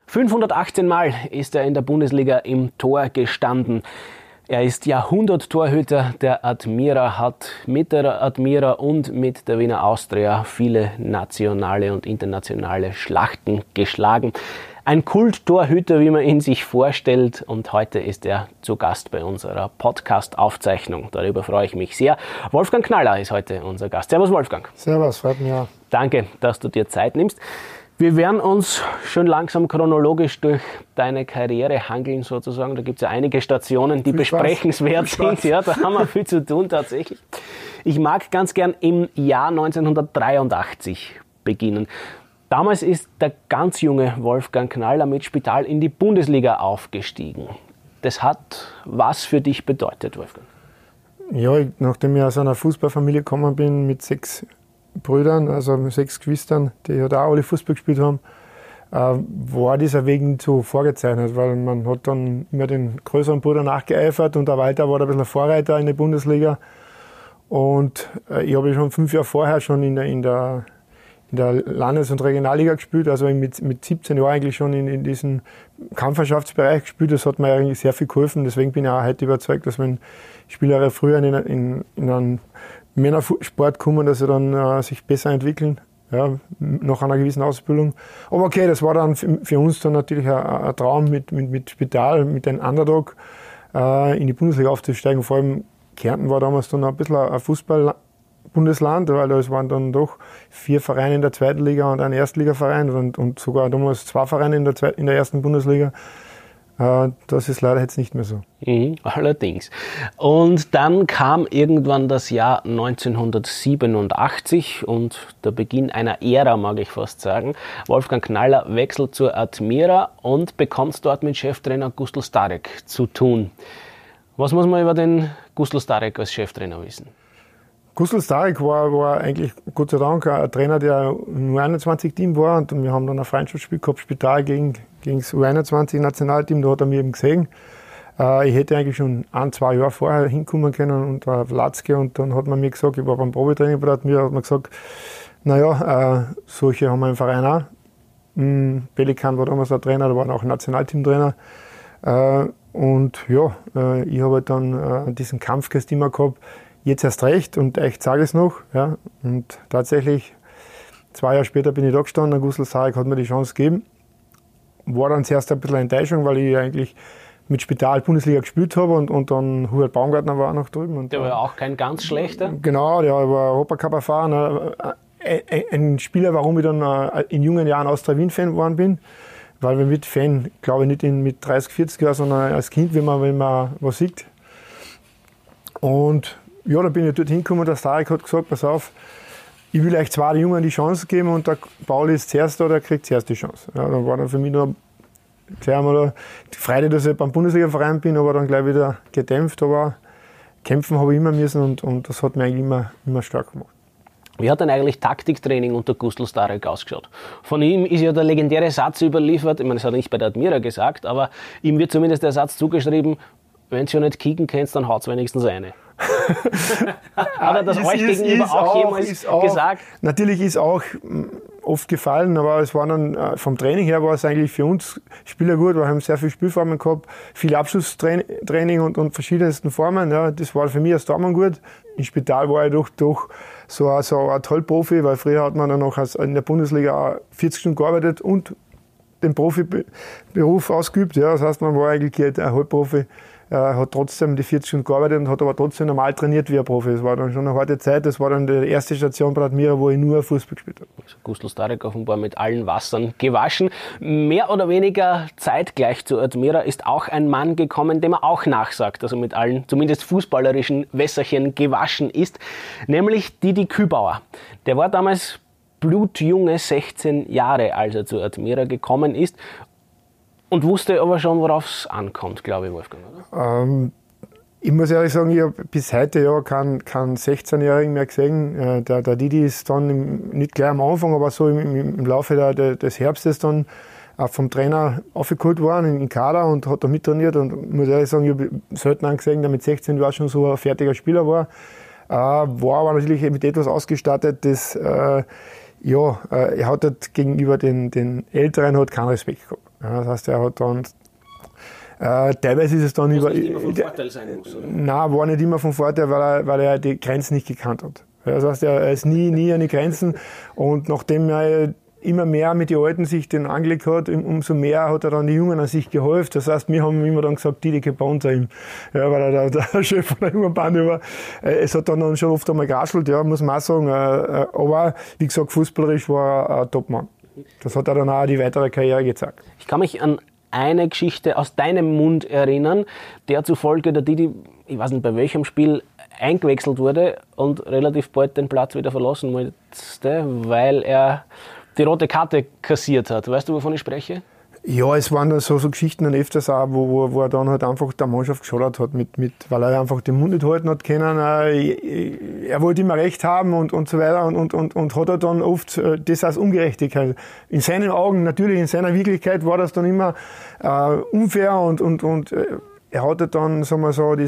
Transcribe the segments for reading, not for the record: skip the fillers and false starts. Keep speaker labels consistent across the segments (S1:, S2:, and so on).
S1: 518 Mal ist er in der Bundesliga im Tor gestanden. Er ist Jahrhunderttorhüter der Admira, hat mit der Admira und mit der Wiener Austria viele nationale und internationale Schlachten geschlagen. Ein Kulttorhüter, wie man ihn sich vorstellt, und heute ist er zu Gast bei unserer Podcast-Aufzeichnung. Darüber freue ich mich sehr. Wolfgang Knaller ist heute unser Gast. Servus Wolfgang.
S2: Servus, freut mich auch.
S1: Danke, dass du dir Zeit nimmst. Wir werden uns schon langsam chronologisch durch deine Karriere hangeln sozusagen. Da gibt es ja einige Stationen, die besprechenswert sind. Ja, da haben wir viel zu tun tatsächlich. Ich mag ganz gern im Jahr 1983 beginnen. Damals ist der ganz junge Wolfgang Knaller mit Spital in die Bundesliga aufgestiegen. Das hat was für dich bedeutet, Wolfgang?
S2: Ja, nachdem ich aus einer Fußballfamilie gekommen bin mit 6 Brüdern, also 6 Geschwistern, die halt auch alle Fußball gespielt haben, war dieser Weg nicht so vorgezeichnet, weil man hat dann immer den größeren Bruder nachgeeifert und der Walter war da ein bisschen ein Vorreiter in der Bundesliga. Und ich habe schon 5 Jahre vorher schon in der Landes- und Regionalliga gespielt, also mit 17 Jahren eigentlich schon in diesem Kampfmannschaftsbereich gespielt. Das hat mir eigentlich sehr viel geholfen, deswegen bin ich auch heute überzeugt, dass wenn Spieler früher in einen Männersport kommen, dass sie dann sich besser entwickeln, ja, nach einer gewissen Ausbildung. Aber okay, das war dann für uns dann natürlich ein Traum mit Spital, mit einem Underdog in die Bundesliga aufzusteigen. Vor allem Kärnten war damals dann ein bisschen ein Fußball-Bundesland, weil es waren dann doch 4 Vereine in der zweiten Liga und ein Erstligaverein und sogar damals 2 Vereine in der ersten Bundesliga. Das ist leider jetzt nicht mehr so.
S1: Allerdings. Und dann kam irgendwann das Jahr 1987 und der Beginn einer Ära, mag ich fast sagen. Wolfgang Knaller wechselt zur Admira und bekommt dort mit Cheftrainer Gustl Starek zu tun. Was muss man über den Gustl Starek als Cheftrainer wissen?
S2: Gustl Starek war eigentlich Gott sei Dank ein Trainer, der im U21-Team war, und wir haben dann ein Freundschaftsspiel gehabt, Spital gegen das U21-Nationalteam, da hat er mich eben gesehen. Ich hätte eigentlich schon 1-2 Jahre vorher hinkommen können und war Latzke, und dann hat man mir gesagt, ich war beim Probetraining bei der Admira, hat man gesagt, naja, solche haben wir im Verein auch. Pelikan war damals der Trainer, da war auch ein Nationalteamtrainer. Und ja, ich habe halt dann diesen Kampfgeist immer gehabt, jetzt erst recht, und ich sage es noch. Ja. Und tatsächlich, 2 Jahre später bin ich da gestanden, Gustl Starek hat mir die Chance gegeben. War dann zuerst ein bisschen eine Enttäuschung, weil ich eigentlich mit Spital Bundesliga gespielt habe und dann Hubert Baumgartner war auch noch drüben. Und
S1: der war ja auch kein ganz schlechter.
S2: Genau, der war Europacup erfahren. Ein Spieler, warum ich dann in jungen Jahren Austria Wien-Fan geworden bin. Weil wir mit Fan, glaube ich, nicht mit 30, 40 Jahren, sondern als Kind, wenn man was sieht. Und ja, dann bin ich dort hingekommen und der Starek hat gesagt, pass auf, ich will euch 2 Jungen die Chance geben und der Pauli ist zuerst da, der kriegt zuerst die Chance. Ja, dann war dann für mich noch gleich einmal die Freude, dass ich beim Bundesliga-Verein bin, aber dann gleich wieder gedämpft. Aber kämpfen habe ich immer müssen und das hat mich eigentlich immer stark gemacht.
S1: Wie hat denn eigentlich Taktiktraining unter Gustl Starek ausgeschaut? Von ihm ist ja der legendäre Satz überliefert, ich meine, das hat er nicht bei der Admira gesagt, aber ihm wird zumindest der Satz zugeschrieben, wenn du ja nicht kicken kannst, dann haut's wenigstens eine. Hat er das euch gegenüber auch jemals gesagt?
S2: Natürlich ist auch oft gefallen, aber es war dann vom Training her war es eigentlich für uns Spieler gut, weil wir haben sehr viele Spielformen gehabt, viel Abschlusstraining und verschiedensten Formen. Ja, das war für mich als Tormann gut. Im Spital war ich doch so ein Tollprofi, weil früher hat man dann noch in der Bundesliga 40 Stunden gearbeitet und den Profiberuf ausgeübt. Ja, das heißt, man war eigentlich ein Halbprofi. Hat trotzdem die 40 Stunden gearbeitet und hat aber trotzdem normal trainiert wie ein Profi. Das war dann schon eine harte Zeit. Das war dann die erste Station bei Admira, wo ich nur Fußball gespielt habe.
S1: Also Gustl Starek offenbar mit allen Wassern gewaschen. Mehr oder weniger zeitgleich zu Admira ist auch ein Mann gekommen, dem er auch nachsagt, also mit allen, zumindest fußballerischen Wässerchen gewaschen ist, nämlich Didi Kübauer. Der war damals blutjunge 16 Jahre, als er zu Admira gekommen ist. Und wusste aber schon, worauf es ankommt, glaube ich, Wolfgang, oder?
S2: Ich muss ehrlich sagen, ich habe bis heute ja keinen 16-Jährigen mehr gesehen. Der Didi ist dann nicht gleich am Anfang, aber so im Laufe des Herbstes dann vom Trainer aufgeholt worden in den Kader und hat da mittrainiert. Und ich muss ehrlich sagen, ich habe selten einen gesehen, der mit 16 Jahren schon so ein fertiger Spieler war. War aber natürlich mit etwas ausgestattet, das er hat gegenüber den Älteren keinen Respekt gehabt. Ja, das heißt, er hat dann teilweise ist es dann
S1: über. Nicht immer von Vorteil sein muss, oder?
S2: Nein, war nicht immer von Vorteil, weil er die Grenzen nicht gekannt hat. Das heißt, er ist nie an die Grenzen, und nachdem er immer mehr mit den Alten sich den angelegt hat, umso mehr hat er dann die Jungen an sich geholfen. Das heißt, wir haben immer dann gesagt, die bei uns ihm, ja, weil er der Chef von der jungen Bande war. Es hat dann schon oft einmal geraschelt, ja, muss man auch sagen. Aber wie gesagt, fußballerisch war er ein Topmann. Das hat er dann auch die weitere Karriere gezeigt.
S1: Ich kann mich an eine Geschichte aus deinem Mund erinnern, der zufolge der Didi, ich weiß nicht bei welchem Spiel, eingewechselt wurde und relativ bald den Platz wieder verlassen musste, weil er die rote Karte kassiert hat. Weißt du, wovon ich spreche?
S2: Ja, es waren dann so Geschichten dann öfters auch, wo er dann halt einfach der Mannschaft geschadet hat, weil er einfach den Mund nicht halten hat können. Er wollte immer Recht haben und so weiter und hat er dann oft das als Ungerechtigkeit. In seinen Augen, natürlich in seiner Wirklichkeit war das dann immer unfair und er hatte dann, sagen wir so,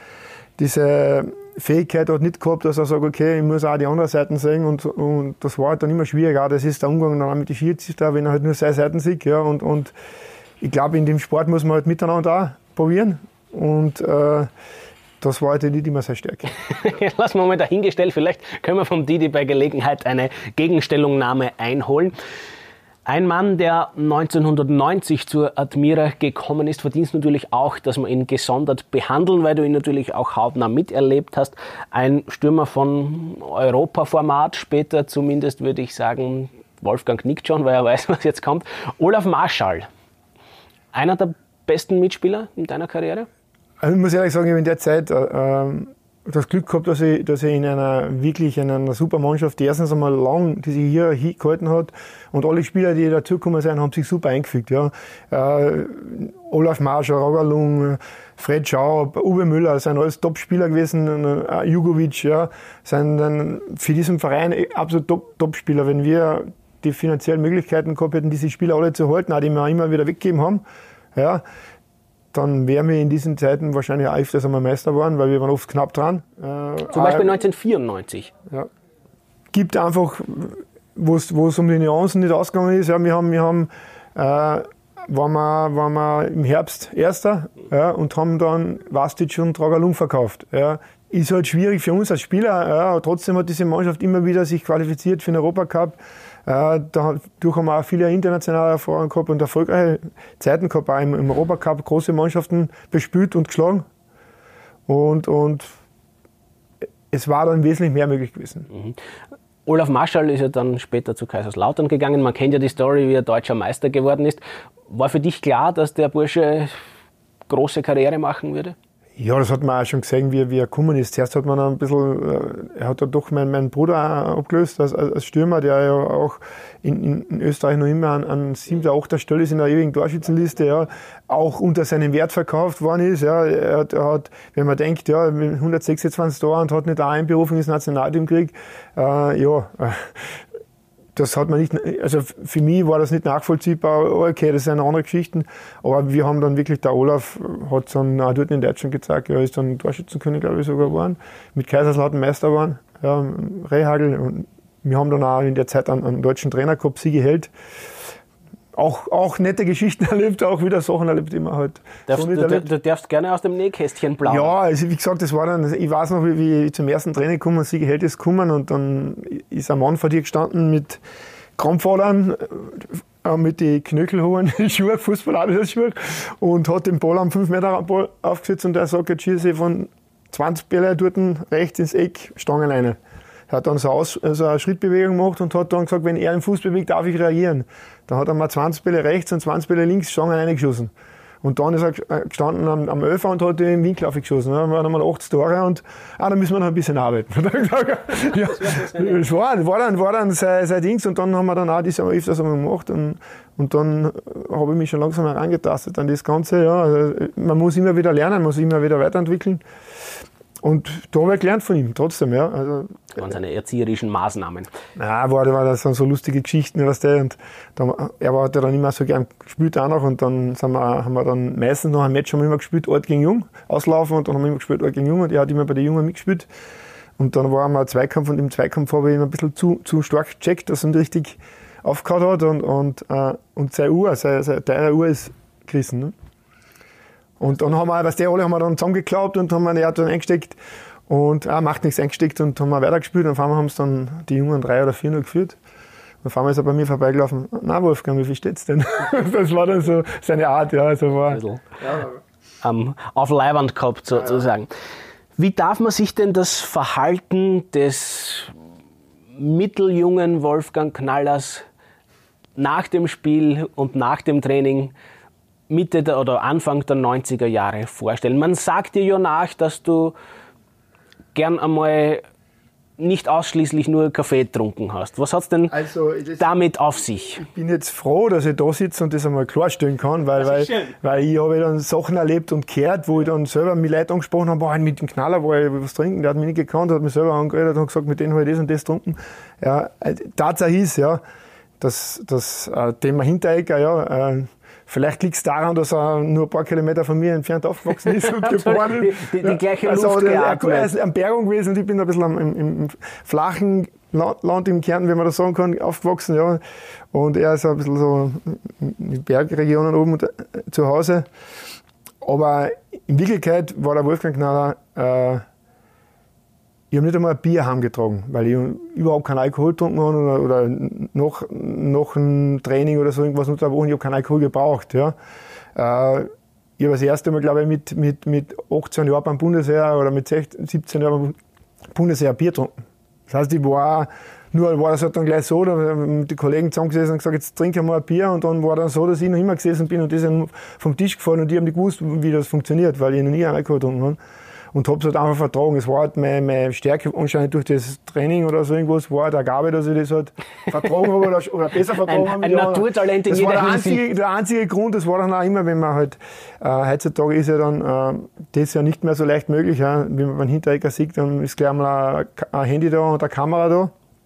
S2: diese Fähigkeit hat nicht gehabt, dass er sagt, okay, ich muss auch die anderen Seiten sehen, und das war halt dann immer schwierig. Auch das ist der Umgang dann auch mit den Schiedsrichter, wenn er halt nur seine Seiten sieht. Ja, und ich glaube, in dem Sport muss man halt miteinander auch probieren, und das war halt nicht immer seine Stärke.
S1: Lassen wir mal dahingestellt, vielleicht können wir vom Didi bei Gelegenheit eine Gegenstellungnahme einholen. Ein Mann, der 1990 zur Admira gekommen ist, verdient natürlich auch, dass wir ihn gesondert behandeln, weil du ihn natürlich auch hautnah miterlebt hast. Ein Stürmer von Europaformat, später zumindest würde ich sagen, Wolfgang nickt schon, weil er weiß, was jetzt kommt. Olaf Marschall, einer der besten Mitspieler in deiner Karriere?
S2: Also ich muss ehrlich sagen, ich habe in der Zeit das Glück gehabt, dass ich in einer super Mannschaft, die erstens einmal lang, die sich hier gehalten hat, und alle Spieler, die dazugekommen sind, haben sich super eingefügt. Ja. Olaf Marschall, Rogalung, Fred Schaub, Uwe Müller sind alles Top-Spieler gewesen, Jugovic, ja, sind dann für diesen Verein absolut Top-Spieler. Wenn wir die finanziellen Möglichkeiten gehabt hätten, diese Spieler alle zu halten, auch die wir immer wieder weggegeben haben, ja, dann wären wir in diesen Zeiten wahrscheinlich auch öfters einmal Meister geworden, weil wir waren oft knapp dran.
S1: Zum Beispiel 1994.
S2: Ja. Gibt einfach, wo es um die Nuancen nicht ausgegangen ist. Ja, waren wir im Herbst Erster, ja, und haben dann Vastic und Dragalung verkauft. Ja. Ist halt schwierig für uns als Spieler, ja, trotzdem hat diese Mannschaft immer wieder sich qualifiziert für den Europacup. Dadurch haben wir auch viele internationale Erfahrungen gehabt und erfolgreiche Zeiten gehabt, auch im Europacup große Mannschaften bespielt und geschlagen. Und es war dann wesentlich mehr möglich gewesen.
S1: Mhm. Olaf Marschall ist ja dann später zu Kaiserslautern gegangen. Man kennt ja die Story, wie er deutscher Meister geworden ist. War für dich klar, dass der Bursche große Karriere machen würde?
S2: Ja, das hat man auch schon gesehen, wie er gekommen ist. Zuerst hat man ein bisschen, er hat ja doch meinen Bruder abgelöst als Stürmer, der ja auch in Österreich noch immer an 7. oder 8. Stelle ist in der ewigen Torschützenliste, ja, auch unter seinem Wert verkauft worden ist. Ja. Er hat, wenn man denkt, ja, 126 Tore und hat nicht eine Einberufung ins Nationalteam gekriegt, das hat man nicht, also für mich war das nicht nachvollziehbar. Okay, das sind andere Geschichten. Aber wir haben dann wirklich, der Olaf hat dann auch dort in Deutschland gezeigt, er ist dann Torschützenkönig, glaube ich, sogar geworden. Mit Kaiserslautern Meister geworden, ja, Rehhagel. Und wir haben dann auch in der Zeit einen deutschen Trainer gehabt, Sigi Held. Auch nette Geschichten erlebt, auch wieder Sachen erlebt, die man halt
S1: so nicht erlebt. Du darfst gerne aus dem Nähkästchen plaudern.
S2: Ja, also wie gesagt, das war dann, ich weiß noch, wie ich zum ersten Training gekommen bin, Sigi Held ist gekommen, und dann ist ein Mann vor dir gestanden mit Krampfadern, mit den Knöchelhohen Schuhe, Fußball-Schuhe, und hat den Ball am 5 Meter Ball aufgesetzt, und er sagt, jetzt schieße ich von 20 Bälle dort rechts ins Eck, Stangenleine. Er hat dann so eine Schrittbewegung gemacht und hat dann gesagt, wenn er den Fuß bewegt, darf ich reagieren. Dann hat er mal 20 Bälle rechts und 20 Bälle links Stangen reingeschossen. Und dann ist er gestanden am Öfer und hat den Winkel aufgeschossen. Dann waren einmal 80 Tore und da müssen wir noch ein bisschen arbeiten. Ja, das war dann sein Dings, und dann haben wir dann auch das öfters einmal gemacht, und dann habe ich mich schon langsam herangetastet an das Ganze. Ja, also man muss immer wieder lernen, man muss immer wieder weiterentwickeln. Und da habe ich gelernt von ihm, trotzdem, ja. Also,
S1: das waren seine erzieherischen Maßnahmen.
S2: Ja, war das so lustige Geschichten, weißt du, und er hat ja dann immer so gern gespielt auch noch, und dann haben wir dann meistens noch ein Match haben wir immer gespielt, Ort gegen Jung, auslaufen, und dann haben wir immer gespielt, Ort gegen Jung, und er hat immer bei den Jungen mitgespielt. Und dann war einmal ein Zweikampf, und im Zweikampf habe ich ihn ein bisschen zu stark gecheckt, dass er nicht richtig aufgehauen hat und seine Uhr, seine teure Uhr ist gerissen. Ne? Und dann haben wir, alle haben wir dann zusammengeklappt und haben eine dann eingesteckt und macht nichts eingesteckt und haben wir weitergespielt. Und auf einmal haben es dann die Jungen 3 oder 4 noch geführt. Und auf einmal ist er bei mir vorbeigelaufen. Na Wolfgang, wie viel steht's denn? Das war dann so seine Art, ja. Also war,
S1: auf Leibwand gehabt sozusagen. Wie darf man sich denn das Verhalten des mitteljungen Wolfgang Knallers nach dem Spiel und nach dem Training Mitte oder Anfang der 90er Jahre vorstellen? Man sagt dir ja nach, dass du gern einmal nicht ausschließlich nur Kaffee getrunken hast. Was hat es denn damit auf sich?
S2: Ich bin jetzt froh, dass ich da sitze und das einmal klarstellen kann, weil ich habe dann Sachen erlebt und gehört, wo ich dann selber mit Leuten angesprochen habe, boah, mit dem Knaller wollte ich was trinken, der hat mich nicht gekannt, hat mich selber angeredet und gesagt, mit denen habe ich das und das getrunken. Ja, Tatsache ist, ja, dass das Thema Hinteregger, ja, vielleicht liegt es daran, dass er nur ein paar Kilometer von mir entfernt aufgewachsen ist und geboren ist.
S1: Die gleiche Luft geatmet.
S2: Er ist am Bergung gewesen und ich bin ein bisschen im flachen Land im Kärnten, wie man das sagen kann, aufgewachsen. Ja. Und er ist ein bisschen so in den Bergregionen oben zu Hause. Aber in Wirklichkeit war der Wolfgang Knaller, ich habe nicht einmal ein Bier heimgetragen, weil ich überhaupt keinen Alkohol getrunken habe oder nach einem Training oder so irgendwas unter der Woche, ich habe keinen Alkohol gebraucht. Ja. Ich habe das erste Mal, glaube ich, mit 18 Jahren beim Bundesheer oder mit 16, 17 Jahren beim Bundesheer Bier getrunken. Das heißt, war das halt dann gleich so, da mit den Kollegen zusammengesessen und gesagt, jetzt trinke ich mal ein Bier, und dann war dann so, dass ich noch immer gesessen bin und die sind vom Tisch gefallen und die haben nicht gewusst, wie das funktioniert, weil ich noch nie einen Alkohol getrunken habe. Und habe es halt einfach vertragen. Es war halt meine Stärke anscheinend durch das Training oder so irgendwas, war halt eine Gabe, dass ich das halt vertragen habe oder besser vertragen habe.
S1: Ein Naturtalent in jeder Hinsicht.
S2: Der einzige Grund, das war dann auch immer, wenn man halt, heutzutage ist ja dann das ja nicht mehr so leicht möglich, ja. Wenn man beim Hinteregger sieht, dann ist gleich mal ein Handy da und eine Kamera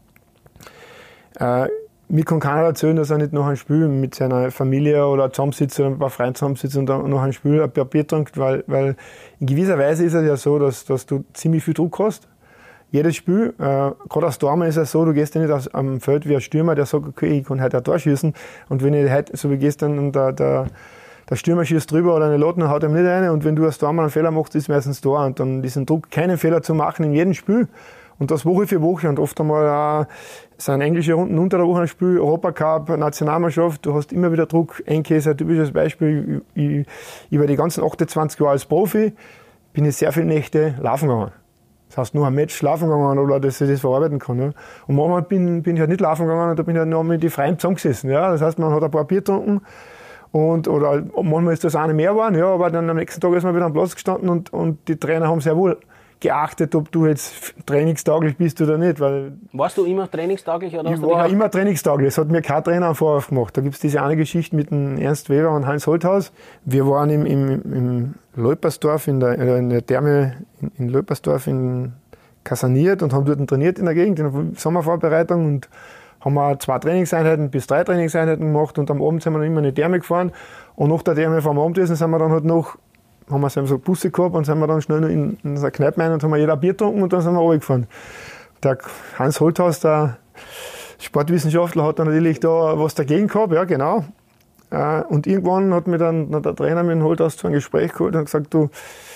S2: da. Mir kann keiner erzählen, dass er nicht nach einem Spiel mit seiner Familie oder zusammensitzt oder ein paar Freunden zusammensitzt und dann nach einem Spiel ein Bier trinkt, weil in gewisser Weise ist es ja so, dass du ziemlich viel Druck hast. Jedes Spiel, gerade als Tormann ist es so, du gehst ja nicht am Feld wie ein Stürmer, der sagt, okay, ich kann heute ein Tor schießen, und wenn ich heute, so wie gestern, und der Stürmer schießt drüber oder eine Latte, haut ihm nicht rein, und wenn du als Tormann einen Fehler machst, ist es meistens Tor, und dann diesen Druck, keinen Fehler zu machen in jedem Spiel. Und das Woche für Woche, und oft einmal sind englische Runden unter der Woche ein Spiel, Europacup, Nationalmannschaft, du hast immer wieder Druck. Enke ist ein typisches Beispiel. Über die ganzen 28 Jahre als Profi bin ich sehr viele Nächte laufen gegangen. Das heißt, nur ein Match laufen gegangen, oder dass ich das verarbeiten kann. Ja. Und manchmal bin ich halt nicht laufen gegangen, und da bin ich halt noch mit den Freien zusammengesessen. Ja. Das heißt, man hat ein paar Bier getrunken, oder manchmal ist das eine mehr geworden, ja, aber dann am nächsten Tag ist man wieder am Platz gestanden, und die Trainer haben sehr wohl geachtet, ob du jetzt trainingstauglich bist oder nicht. Weil
S1: warst du immer trainingstauglich? Oder
S2: ich war immer trainingstauglich. Es hat mir kein Trainer einen Vorwurf gemacht. Da gibt es diese eine Geschichte mit dem Ernst Weber und Heinz Holthaus. Wir waren im Leupersdorf, in der Therme in Leupersdorf kasaniert und haben dort trainiert in der Gegend, in der Sommervorbereitung, und haben wir 2 Trainingseinheiten bis 3 Trainingseinheiten gemacht, und am Abend sind wir dann immer in die Therme gefahren, und nach der Therme vom Abendessen sind wir dann halt noch, haben wir so Busse gehabt, und sind wir dann schnell noch in so eine Kneipe rein und haben wir jeder ein Bier getrunken, und dann sind wir runtergefahren. Der Hans Holthaus, der Sportwissenschaftler, hat dann natürlich da was dagegen gehabt, ja genau. Und irgendwann hat mir dann der Trainer mit dem Holthaus zu einem Gespräch geholt und gesagt, du,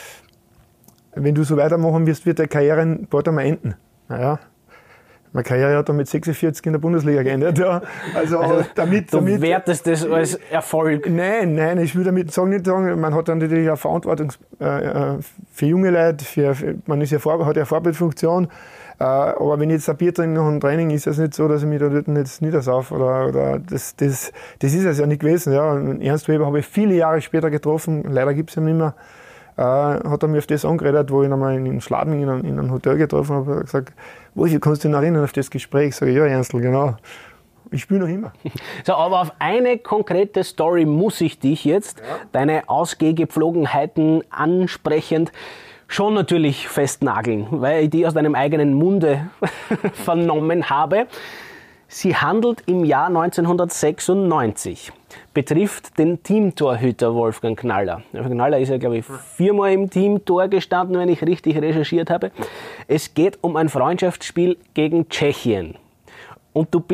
S2: wenn du so weitermachen wirst, wird deine Karriere bald einmal enden. Naja, meine Karriere hat dann mit 46 in der Bundesliga geendet. Ja. Also damit
S1: wertest das als Erfolg?
S2: Nein, ich will damit nicht sagen, man hat dann natürlich eine Verantwortung für junge Leute, man ist hat ja eine Vorbildfunktion. Aber wenn ich jetzt ein Bier trinke nach einem Training, ist es nicht so, dass ich mich da dort jetzt niedersauf. Oder das ist es ja nicht gewesen. Ja. Ernst Weber habe ich viele Jahre später getroffen, leider gibt es ihn nicht mehr. Hat er mir auf das angeredet, wo ich ihn einmal in Schladming in einem Hotel getroffen habe. Er hat gesagt, Wolfi, kannst du dich noch erinnern auf das Gespräch? Sag ich, ja, Ernstl, genau. Ich spiele noch immer.
S1: So, aber auf eine konkrete Story muss ich dich jetzt, deine Ausgehgepflogenheiten ansprechend, schon natürlich festnageln, weil ich die aus deinem eigenen Munde vernommen habe. Sie handelt im Jahr 1996, betrifft den Teamtorhüter Wolfgang Knaller. Wolfgang Knaller ist ja, glaube ich, 4-mal im Teamtor gestanden, wenn ich richtig recherchiert habe. Es geht um ein Freundschaftsspiel gegen Tschechien. Und du bist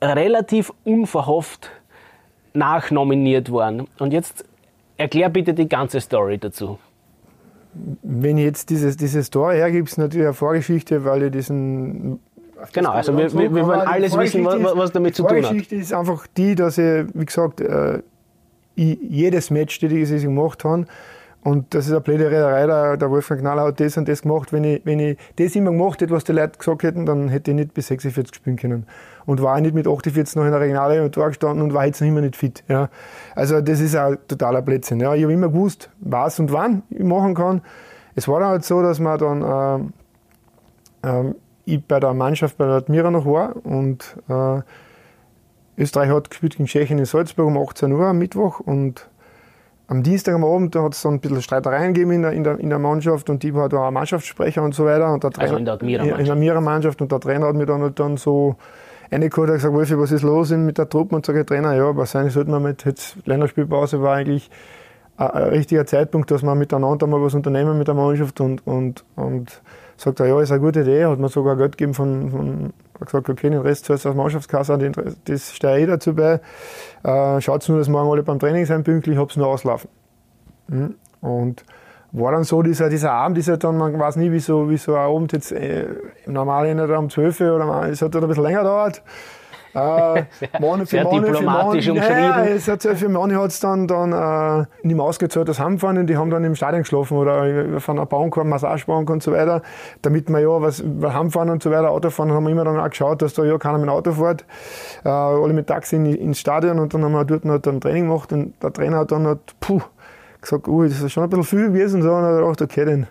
S1: relativ unverhofft nachnominiert worden. Und jetzt erklär bitte die ganze Story dazu.
S2: Wenn ich jetzt diese Story hergebe, ist natürlich eine Vorgeschichte, weil ich diesen...
S1: Genau, also wir wollen alles wissen, was damit zu tun hat.
S2: Die Vorgeschichte ist einfach die, dass ich, wie gesagt, jedes Match, das ich gemacht habe, und das ist eine blöde Rederei, der Wolfgang Knaller hat das und das gemacht. Wenn ich das immer gemacht hätte, was die Leute gesagt hätten, dann hätte ich nicht bis 46 spielen können. Und war ich nicht mit 48 noch in der Regionale und Tor gestanden und war jetzt noch immer nicht fit. Ja. Also das ist ein totaler Blödsinn. Ja. Ich habe immer gewusst, was und wann ich machen kann. Es war dann halt so, dass man dann ich bei der Mannschaft bei der Admira noch war und Österreich hat gespielt gegen Tschechien in Salzburg um 18 Uhr am Mittwoch, und am Dienstag am Abend hat es dann ein bisschen Streitereien gegeben in der Mannschaft, und ich war da auch Mannschaftssprecher und so weiter. Und der Trainer,
S1: also in der Admira-Mannschaft.
S2: In der Admira-Mannschaft, und der Trainer hat mir dann so reingeholt und gesagt, Wolfi, was ist los mit der Truppe? Und sage ich, Trainer, ja, wahrscheinlich sollte man mit jetzt Länderspielpause, war eigentlich ein richtiger Zeitpunkt, dass wir miteinander mal was unternehmen mit der Mannschaft, und sagt er, ja, ist eine gute Idee, hat mir sogar Geld gegeben hat gesagt, okay, den Rest zahlst du aus Mannschaftskasse, das stehe ich dazu bei. Schaut nur, dass morgen alle beim Training sein pünktlich, ich hab's nur auslaufen. Und war dann so, dieser Abend ist ja dann, man weiß nie, wieso ein Abend jetzt im Normalen nicht um 12 Uhr oder es hat dann ein bisschen länger gedauert.
S1: Sehr diplomatisch umschrieben.
S2: Ja, für manche hat es dann nicht mehr ausgezahlt, das Heimfahren, und die haben dann im Stadion geschlafen oder von einer Bahnbank, Massagebank und so weiter, damit man ja Heimfahren und so weiter, Autofahren, haben wir immer dann auch geschaut, dass da ja keiner mit dem Auto fährt, alle mit Taxi ins Stadion, und dann haben wir dort noch ein Training gemacht, und der Trainer hat dann gesagt, das ist schon ein bisschen viel gewesen, und so, und er hat gedacht, okay,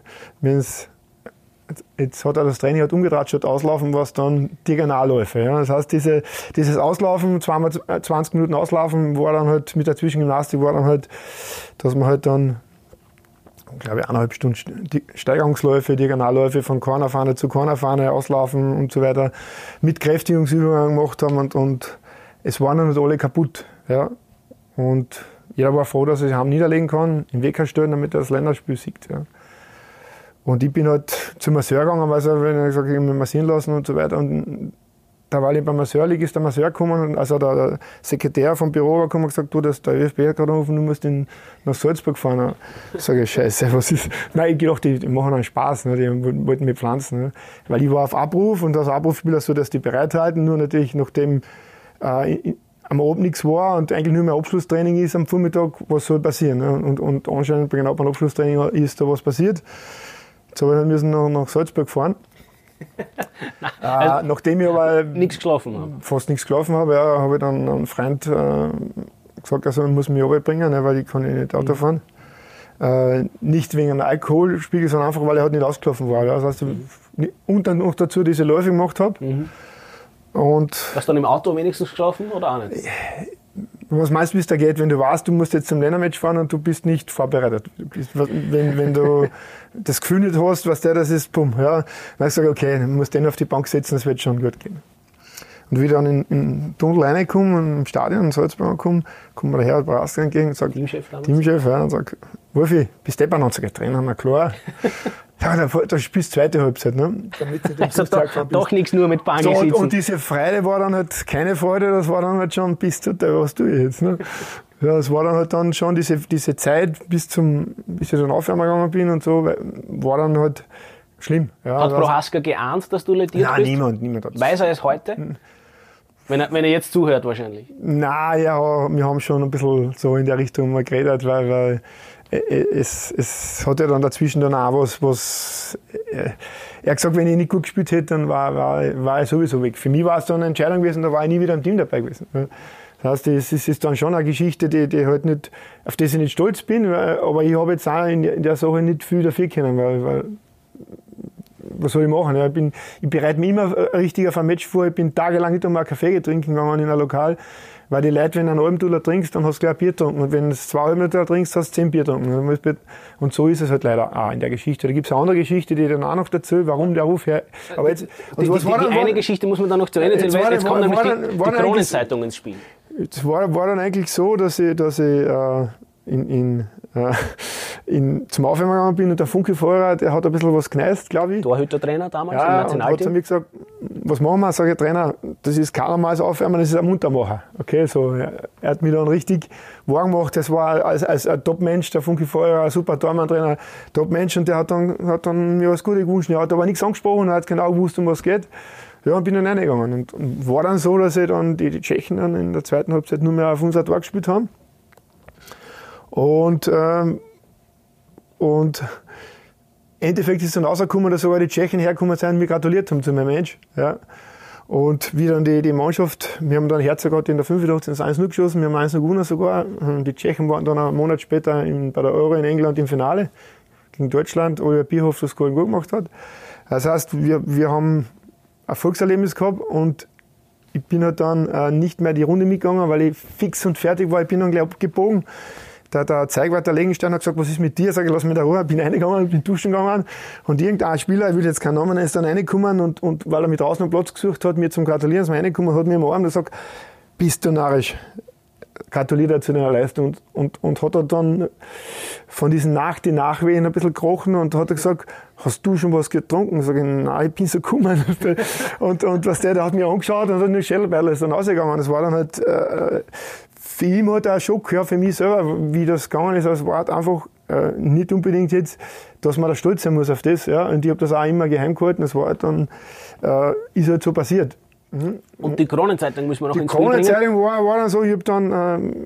S2: jetzt hat er das Training umgedreht, statt auslaufen, war es dann Diagonalläufe. Ja. Das heißt, dieses Auslaufen, 20 Minuten Auslaufen, war dann halt mit der Zwischengymnastik, war dann halt, dass man halt dann, glaube ich, 1,5 Stunden Steigerungsläufe, Diagonalläufe von Cornerfahne zu Cornerfahne, Auslaufen und so weiter, mit Kräftigungsübungen gemacht haben, und es waren dann nicht alle kaputt. Ja. Und jeder war froh, dass er sich heim niederlegen kann, im Weg stellen, damit er das Länderspiel siegt. Ja. Und ich bin halt zum Masseur gegangen, weil wenn er gesagt, ich mich massieren lassen und so weiter. Und da war ich beim Masseur, ist der Masseur gekommen, und also der Sekretär vom Büro war gekommen und gesagt, du, der ÖFB hat gerade angerufen, du musst nach Salzburg fahren. Ich sage, scheiße, was ist? Nein, ich dachte, die machen einen Spaß, ne? Die wollten mich pflanzen. Ne? Weil ich war auf Abruf, und das Abrufspiel ist so, dass die bereithalten, nur natürlich nachdem am Abend nichts war und eigentlich nur mehr Abschlusstraining ist am Vormittag, was soll passieren? Ne? Und anscheinend genau beim Abschlusstraining ist da was passiert. Jetzt habe ich müssen nach Salzburg fahren. Nachdem ich aber fast nichts geschlafen habe, habe ich dann einen Freund gesagt, also ich muss mich runterbringen, ne, weil ich kann nicht Auto fahren. Nicht wegen einem Alkoholspiegel, sondern einfach, weil er halt nicht ausgelaufen war. Das heißt, und dann noch dazu diese Läufe gemacht habe.
S1: Mhm.
S2: Und
S1: hast du dann im Auto wenigstens geschlafen oder auch nicht?
S2: Was meinst du, wie es da geht, wenn du weißt, du musst jetzt zum Ländermatch fahren und du bist nicht vorbereitet? Wenn du das Gefühl nicht hast, was das ist, bumm, ja. Dann sage ich, okay, du musst den auf die Bank setzen, das wird schon gut gehen. Und wie ich dann in den Tunnel reinkomme und im Stadion in Salzburg komme, kommt mir der Herr Braster entgegen und sagt, Teamchef, ja, und sagt, Wolfi, bist du deppert? Und sage ich, Trainer, na klar. Ja, da spielst du zweite Halbzeit, ne?
S1: Also doch nichts nur mit Bange sitzen.
S2: Und diese Freude war dann halt keine Freude, das war dann halt schon bis zu der, was tue ich jetzt, ne? Ja, es war dann halt dann schon diese Zeit, bis ich dann aufwärmen gegangen bin und so, war dann halt schlimm. Ja,
S1: hat Prohaska geahnt, dass du lediert bist?
S2: Nein, niemand hat es.
S1: Weiß er es heute? Wenn er jetzt zuhört wahrscheinlich.
S2: Nein, ja, wir haben schon ein bisschen so in der Richtung mal geredet, weil es hat ja dann dazwischen dann auch was er hat gesagt, wenn ich nicht gut gespielt hätte, dann war ich sowieso weg. Für mich war es dann eine Entscheidung gewesen, da war ich nie wieder im Team dabei gewesen. Das heißt, es ist dann schon eine Geschichte, die halt nicht, auf die ich nicht stolz bin, aber ich habe jetzt auch in der Sache nicht viel dafür können, weil was soll ich machen? Ja, ich bereite mich immer richtig auf ein Match vor. Ich bin tagelang nicht einmal einen Kaffee trinken gegangen in ein Lokal, weil die Leute, wenn du einen halben Dullar trinkst, dann hast du gleich ein Bier getrunken. Und wenn du 2 halbe Dullar trinkst, hast du 10 Bier getrunken. Und so ist es halt leider auch in der Geschichte. Da gibt es eine andere Geschichte, die dann auch noch dazu, warum der Ruf her. Aber jetzt,
S1: die eine Geschichte muss man dann noch zu Ende erzählen, weil jetzt kommt nämlich die Kronenzeitung ins Spiel.
S2: Es war dann eigentlich so, dass ich zum Aufwärmen gegangen bin und der Funke-Fahrer, der hat ein bisschen was gekneist, glaube ich.
S1: Torhüter-Trainer damals im
S2: Ja, und
S1: Nationalteam.
S2: hat zu mir gesagt, was machen wir? Sag ich, Trainer, das ist kein normales Aufwärmen, das ist ein Muntermacher. Okay, so, er hat mich dann richtig warm gemacht. Das war als ein Top-Mensch, der Funke-Fahrer, ein super Tormann-Trainer, Top-Mensch, und der hat dann mir alles Gute gewünscht. Er hat aber nichts angesprochen, er hat genau gewusst, um was es geht. Ja, und bin dann reingegangen. Und war dann so, dass dann die Tschechen dann in der zweiten Halbzeit nur mehr auf unser Tor gespielt haben. Und im Endeffekt ist dann rausgekommen, dass sogar die Tschechen hergekommen sind und mir gratuliert haben zu meinem Mensch. Ja. Und wie dann die Mannschaft, wir haben dann Herzer gehabt in der 85. 1-0 geschossen, wir haben 1-0 gewonnen sogar. Die Tschechen waren dann einen Monat später bei der Euro in England im Finale gegen Deutschland, Oliver Bierhoff das Goal gut gemacht hat. Das heißt, wir haben ein Erfolgserlebnis gehabt und ich bin halt dann nicht mehr die Runde mitgegangen, weil ich fix und fertig war. Ich bin dann gleich abgebogen. Der Zeigwart, der Legenstein, hat gesagt, was ist mit dir? Sag ich, lass mich da Ruhe. Bin reingegangen, bin duschen gegangen. Und irgendein Spieler, ich will jetzt keinen Namen, ist dann reingekommen und weil er mit draußen einen Platz gesucht hat, mir zum Gratulieren, ist mir reingekommen, hat mir am Arm und gesagt, bist du narrisch. Gratuliert er zu deiner Leistung und hat er dann von diesen die Nachwehen ein bisschen gekrochen und hat er gesagt, hast du schon was getrunken? Sag ich, nein, ich bin so gekommen. und der hat mich angeschaut und hat eine Schellbeile ist dann rausgegangen. Das war dann halt für ihn halt ein Schock, ja, für mich selber, wie das gegangen ist. Es war halt einfach nicht unbedingt jetzt, dass man da stolz sein muss auf das. Ja. Und ich habe das auch immer geheim gehalten. Das war halt dann, ist halt so passiert.
S1: Und die Kronenzeitung müssen wir noch ins
S2: Spiel
S1: bringen.
S2: Die Kronenzeitung war dann so, ich habe dann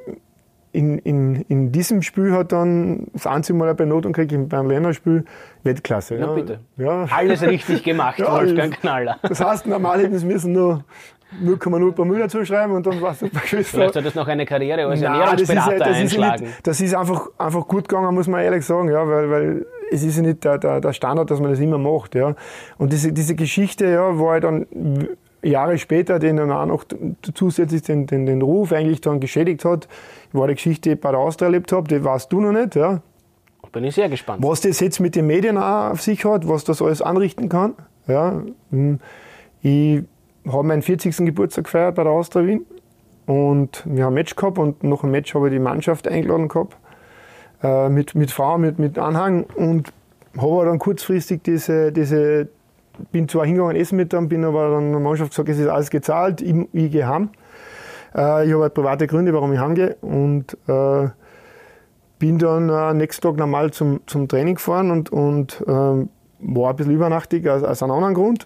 S2: in diesem Spiel hat dann das einzige Mal eine Benotung gekriegt beim Länderspiel Weltklasse.
S1: Na
S2: ja.
S1: bitte.
S2: Ja.
S1: Alles richtig gemacht,
S2: Ja,
S1: Wolfgang Knaller.
S2: Das heißt, normal hätten sie müssen nur 0,0 Promille dazu schreiben und dann war es super gewesen.
S1: Vielleicht hat das noch eine Karriere als
S2: Nein,
S1: Ernährungsberater einschlagen.
S2: Das ist einfach gut gegangen, muss man ehrlich sagen, ja, weil es ist ja nicht der Standard, dass man das immer macht. Ja. Und diese Geschichte, ja, war dann Jahre später, den dann auch noch zusätzlich den Ruf eigentlich dann geschädigt hat, war die Geschichte, die ich bei der Austria erlebt habe, die weißt du noch nicht. Ja.
S1: Bin ich sehr gespannt.
S2: Was das jetzt mit den Medien auch auf sich hat, was das alles anrichten kann. Ja. Ich habe meinen 40. Geburtstag gefeiert bei der Austria Wien und wir haben ein Match gehabt und nach dem Match habe ich die Mannschaft eingeladen gehabt, mit Frau, mit Anhang und habe dann kurzfristig bin zwar hingegangen essen mit dem, bin aber dann der Mannschaft gesagt, es ist alles gezahlt, ich gehe heim. Ich habe halt private Gründe, warum ich heimgehe und bin dann nächsten Tag normal zum Training gefahren und war ein bisschen übernachtig aus einem anderen Grund.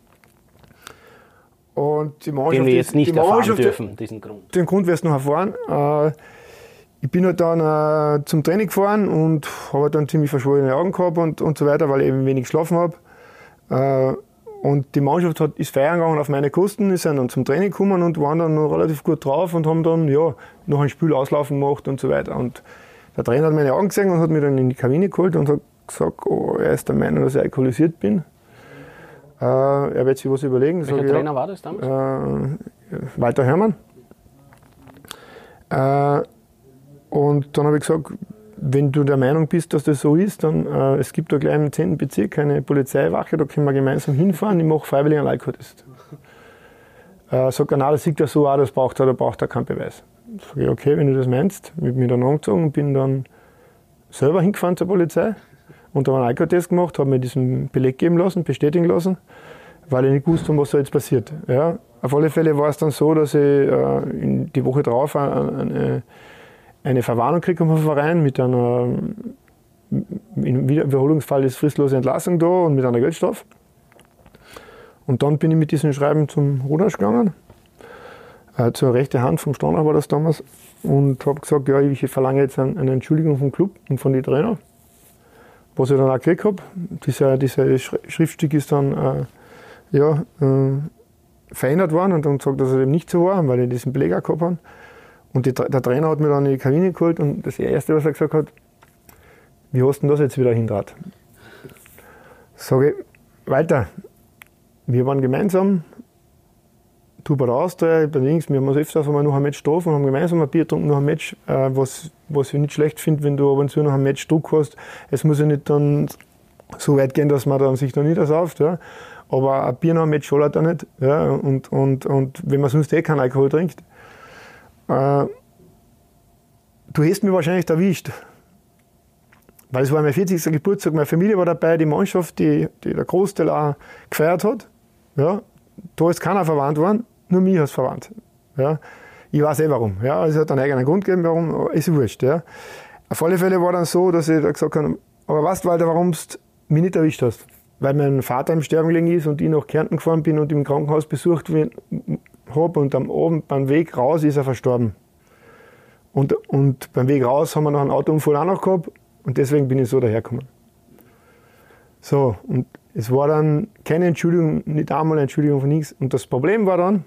S2: Und die Mannschaft,
S1: den wir jetzt nicht erfahren dürfen, diesen Grund.
S2: Den Grund wirst du noch erfahren. Ich bin halt dann zum Training gefahren und habe dann ziemlich verschwollene Augen gehabt und so weiter, weil ich eben wenig geschlafen habe. Und die Mannschaft ist feiern gegangen auf meine Kosten, ist dann zum Training gekommen und waren dann noch relativ gut drauf und haben dann noch ein Spiel auslaufen gemacht und so weiter. Und der Trainer hat meine Augen gesehen und hat mich dann in die Kabine geholt und hat gesagt, er ist der Meinung, dass ich alkoholisiert bin. Er wird sich was überlegen.
S1: Welcher Trainer war das damals?
S2: Walter Herrmann. Und dann habe ich gesagt, wenn du der Meinung bist, dass das so ist, dann es gibt da gleich im 10. Bezirk eine Polizeiwache, da können wir gemeinsam hinfahren, ich mache freiwillig einen Alkoholtest. Sagt er, nein, das sieht er so aus, da braucht er keinen Beweis. Sag ich, okay, wenn du das meinst, habe mich dann angezogen und bin dann selber hingefahren zur Polizei und habe einen Alkoholtest gemacht, habe mir diesen Beleg geben lassen, bestätigen lassen, weil ich nicht gewusst habe, was da jetzt passiert. Ja, auf alle Fälle war es dann so, dass ich die Woche drauf eine Verwarnung kriege vom Verein mit einer im Wiederholungsfall ist fristlose Entlassung da und mit einer Geldstrafe. Und dann bin ich mit diesem Schreiben zum Rudasch gegangen, zur rechten Hand vom Standard war das damals, und habe gesagt, ja, ich verlange jetzt eine Entschuldigung vom Club und von den Trainern, was ich dann auch gekriegt habe. Dieses Schriftstück ist dann verändert worden und dann gesagt, dass es eben nicht so war, weil ich diesen Beleg auch gehabt habe. Und der Trainer hat mir dann in die Kabine geholt und das Erste, was er gesagt hat, wie hast du denn das jetzt wieder hindert? Sage ich, weiter. Wir waren gemeinsam, du bei der Austria, bei links, wir haben uns öfters einmal noch ein Match getroffen und haben gemeinsam ein Bier getrunken nach einem Match, was ich nicht schlecht finde, wenn du ab und zu noch ein Match Druck hast. Es muss ja nicht dann so weit gehen, dass man dann sich da niedersauft, ja. Aber ein Bier nach einem Match schadet auch nicht, ja. Und wenn man sonst keinen Alkohol trinkt, du hast mich wahrscheinlich erwischt. Weil es war mein 40. Geburtstag, meine Familie war dabei, die Mannschaft, die der Großteil auch gefeiert hat. Ja, da ist keiner verwandt worden, nur mich hat es verwandt. Ja, ich weiß warum. Ja, es hat einen eigenen Grund gegeben, warum, ist wurscht. Ja. Auf alle Fälle war dann so, dass ich da gesagt habe, aber weißt du, Walter, warum du mich nicht erwischt hast? Weil mein Vater im Sterben gelegen ist und ich nach Kärnten gefahren bin und im Krankenhaus besucht habe und am Abend beim Weg raus ist er verstorben. Und beim Weg raus haben wir noch einen Autounfall auch noch gehabt und deswegen bin ich so dahergekommen. So, und es war dann keine Entschuldigung, nicht einmal eine Entschuldigung von nichts. Und das Problem war dann,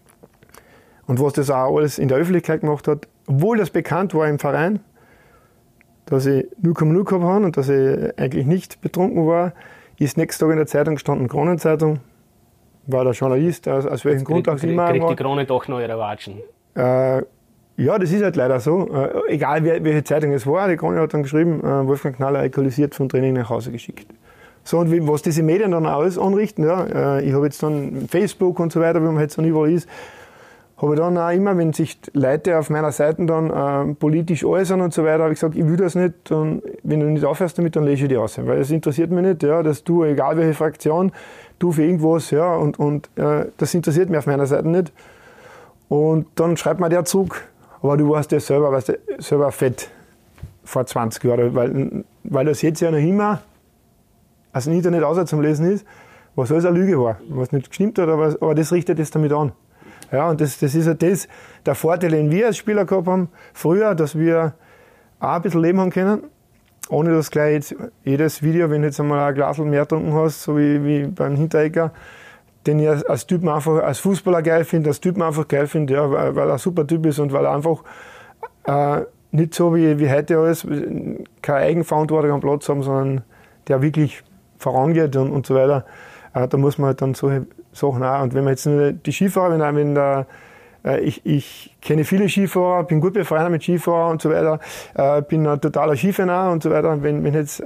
S2: und was das auch alles in der Öffentlichkeit gemacht hat, obwohl das bekannt war im Verein, dass ich 0,0 gehabt habe und dass ich eigentlich nicht betrunken war, ist nächsten Tag in der Zeitung gestanden, Kronenzeitung, war der Journalist, aus welchem Grund auch immer.
S1: Kriegt die Krone doch noch ihre Watschen?
S2: Ja, das ist halt leider so. Egal welche Zeitung es war, die Krone hat dann geschrieben, Wolfgang Knaller alkoholisiert vom Training nach Hause geschickt. So, und was diese Medien dann alles anrichten, ja, ich habe jetzt dann Facebook und so weiter, wie man jetzt dann überall ist, habe ich dann auch immer, wenn sich Leute auf meiner Seite dann politisch äußern und so weiter, habe ich gesagt, ich will das nicht, und wenn du nicht aufhörst damit, dann lese ich die aus. Weil das interessiert mich nicht, ja, dass du, egal welche Fraktion, du für irgendwas, ja, und das interessiert mich auf meiner Seite nicht. Und dann schreibt mir der zurück, aber du warst ja selber fett vor 20 Jahren, weil das jetzt ja noch immer aus dem Internet außer zum Lesen ist, was alles eine Lüge war, was nicht gestimmt hat, aber das richtet es damit an. Ja, und das ist ja der Vorteil, den wir als Spieler gehabt haben, früher, dass wir auch ein bisschen leben haben können, ohne dass gleich jetzt jedes Video, wenn du jetzt einmal ein Glas mehr getrunken hast, so wie beim Hinteregger, den ich als Typen einfach, als Fußballer geil finde, als Typen einfach geil finde, ja, weil er ein super Typ ist und weil er einfach nicht so wie heute alles keine Eigenverantwortung am Platz haben, sondern der wirklich vorangeht und so weiter. Da muss man halt dann solche Sachen auch. Und wenn man jetzt nur die Skifahrer, ich kenne viele Skifahrer, bin gut befreundet mit Skifahrern und so weiter, bin ein totaler Skifan auch und so weiter. Wenn jetzt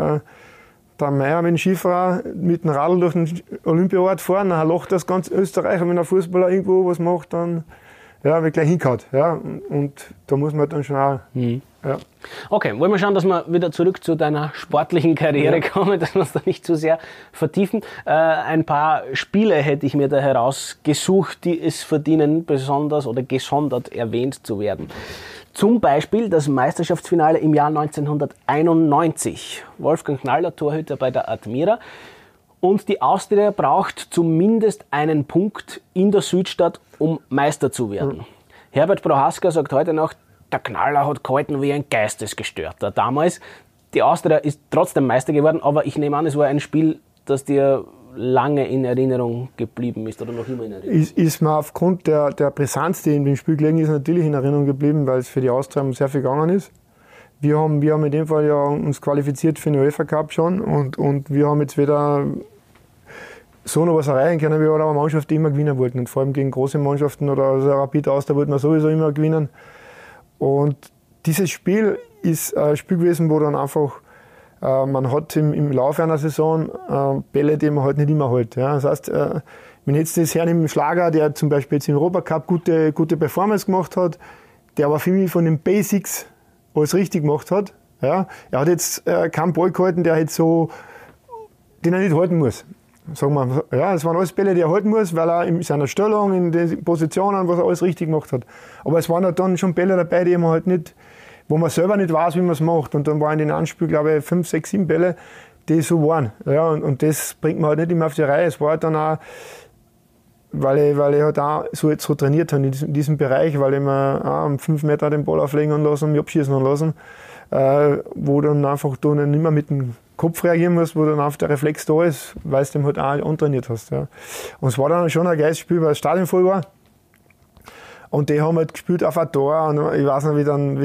S2: der Meier mit dem Skifahrer mit dem Radl durch den Olympiaort fahren, dann lacht das ganz Österreich. Und wenn ein Fußballer irgendwo was macht, dann wird gleich hingehauen. Ja, und da muss man dann schon auch. Ja.
S1: Okay, wollen wir schauen, dass wir wieder zurück zu deiner sportlichen Karriere kommen, dass wir uns da nicht zu sehr vertiefen. Ein paar Spiele hätte ich mir da herausgesucht, die es verdienen, besonders oder gesondert erwähnt zu werden. Zum Beispiel das Meisterschaftsfinale im Jahr 1991. Wolfgang Knaller, Torhüter bei der Admira. Und die Austria braucht zumindest einen Punkt in der Südstadt, um Meister zu werden. Herbert Prohaska sagt heute noch, der Knaller hat gehalten wie ein Geistesgestörter. Damals, die Austria ist trotzdem Meister geworden, aber ich nehme an, es war ein Spiel, das dir lange in Erinnerung geblieben ist oder noch immer in Erinnerung?
S2: Ist mir aufgrund der Brisanz, die in dem Spiel gelegen ist, natürlich in Erinnerung geblieben, weil es für die Austria sehr viel gegangen ist. Wir haben in dem Fall ja uns qualifiziert für den UEFA Cup schon und wir haben jetzt wieder so noch was erreichen können. Wir waren aber Mannschaft, die immer gewinnen wollten. Und vor allem gegen große Mannschaften oder also Rapid Austria wollten wir sowieso immer gewinnen. Und dieses Spiel ist ein Spiel gewesen, wo dann einfach man hat im Laufe einer Saison Bälle, die man halt nicht immer hält. Ja. Das heißt, wenn jetzt das Herrn im Schlager, der zum Beispiel jetzt im Europacup gute Performance gemacht hat, der aber für mich von den Basics alles richtig gemacht hat, ja, er hat jetzt keinen Ball gehalten, den er nicht halten muss. Sagen wir, ja, das waren alles Bälle, die er halten muss, weil er in seiner Stellung, in den Positionen, was er alles richtig gemacht hat. Aber es waren halt dann schon Bälle dabei, die man halt nicht, wo man selber nicht weiß, wie man es macht. Und dann waren in den Anspiel, glaube ich, 5, 6, 7 Bälle, die so waren. Ja, und das bringt man halt nicht immer auf die Reihe. Es war halt dann auch, weil ich halt auch so trainiert habe in diesem Bereich, weil ich mir am 5 Meter den Ball auflegen lassen und mich abschießen lassen, wo dann einfach du nicht mehr mit dem Kopf reagieren musst, wo dann auf der Reflex da ist, weil du den halt auch antrainiert hast. Ja. Und es war dann schon ein geiles Spiel, weil das Stadion voll war. Und die haben halt gespielt auf ein Tor und ich weiß noch, wie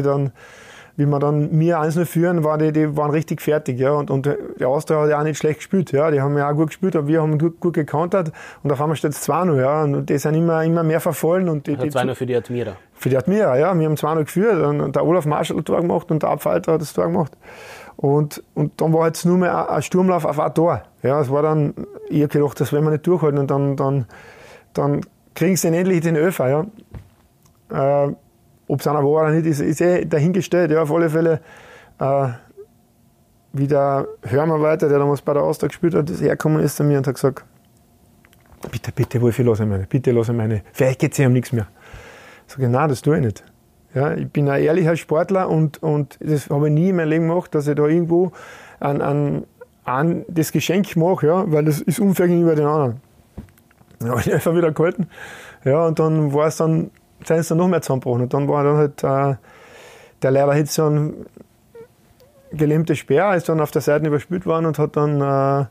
S2: wir dann 1-0 führen, die waren richtig fertig. Ja. Und die Austria hat ja auch nicht schlecht gespielt. Ja. Die haben ja auch gut gespielt, aber wir haben gut gecountert und auf einmal steht es 2-0. Ja. Und die sind immer mehr verfallen. Und die
S1: 2-0 für die Admira.
S2: Für die Admira, ja. Wir haben 2-0 geführt und der Olaf Marschall hat das Tor gemacht und der Abfalter hat das Tor gemacht. Und dann war jetzt nur mehr ein Sturmlauf auf ein Tor. Ja, es war dann, ich habe gedacht, das werden wir nicht durchhalten und dann kriegen sie endlich den Öfer. Ja. Ob es einer war oder nicht, ist dahingestellt. Ja, auf alle Fälle wie der Hörmer-Weiter, der damals bei der Austria gespielt hat, das hergekommen ist zu mir und hat gesagt, bitte, Wolfi, lass meine. Vielleicht geht es ja um nichts mehr. Ich sage, nein, das tue ich nicht. Ja, ich bin ein ehrlicher Sportler und das habe ich nie in meinem Leben gemacht, dass ich da irgendwo das Geschenk mache, ja, weil das ist unfair gegenüber den anderen. Ja, habe ich einfach wieder gehalten. Ja, und dann war es dann, sind es dann noch mehr zusammengebrochen. Und dann war dann halt der Lehrer hat so ein gelähmter Speer, ist dann auf der Seite überspielt worden und hat dann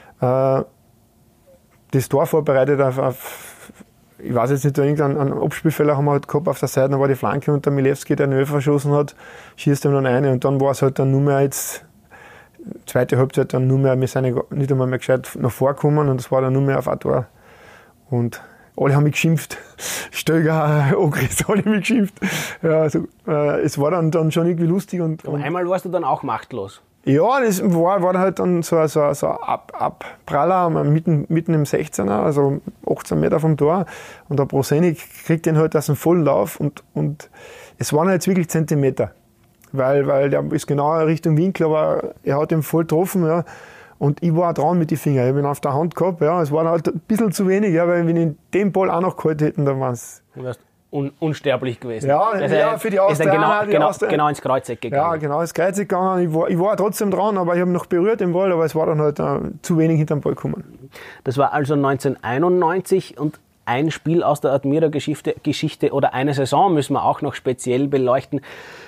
S2: das Tor vorbereitet auf ich weiß jetzt nicht, irgendeinen Abspielfehler haben wir halt gehabt auf der Seite, dann war die Flanke und der Milewski, der einen Elfer verschossen hat, schießt ihm dann eine und dann war es halt dann nur mehr jetzt, zweite Halbzeit dann nur mehr, wir sind nicht einmal mehr gescheit nach vorgekommen und es war dann nur mehr auf ein Tor. Und alle haben mich geschimpft. Stöger, Ogris, alle haben mich geschimpft. Ja, also, es war dann schon irgendwie lustig. Und
S1: einmal warst du dann auch machtlos.
S2: Ja, das war halt dann so Abpraller mitten im 16er, also 18 Meter vom Tor. Und der Prosenik kriegt den halt aus dem vollen Lauf und es waren jetzt wirklich Zentimeter. Weil der ist genau Richtung Winkel, aber er hat ihn voll getroffen. Ja. Und ich war dran mit den Fingern. Ich habe ihn auf der Hand gehabt. Ja. Es war halt ein bisschen zu wenig, ja, weil wenn ich den Ball auch noch gehalten hätten, dann war es.
S1: Unsterblich gewesen.
S2: Ja, für die Austria.
S1: Genau ins Kreuzeck gegangen.
S2: Ja, genau ins Kreuzeck gegangen. Ich war trotzdem dran, aber ich habe noch berührt den Ball, aber es war dann halt zu wenig hinter den Ball gekommen.
S1: Das war also 1991 und ein Spiel aus der Admira-Geschichte oder eine Saison müssen wir auch noch speziell beleuchten.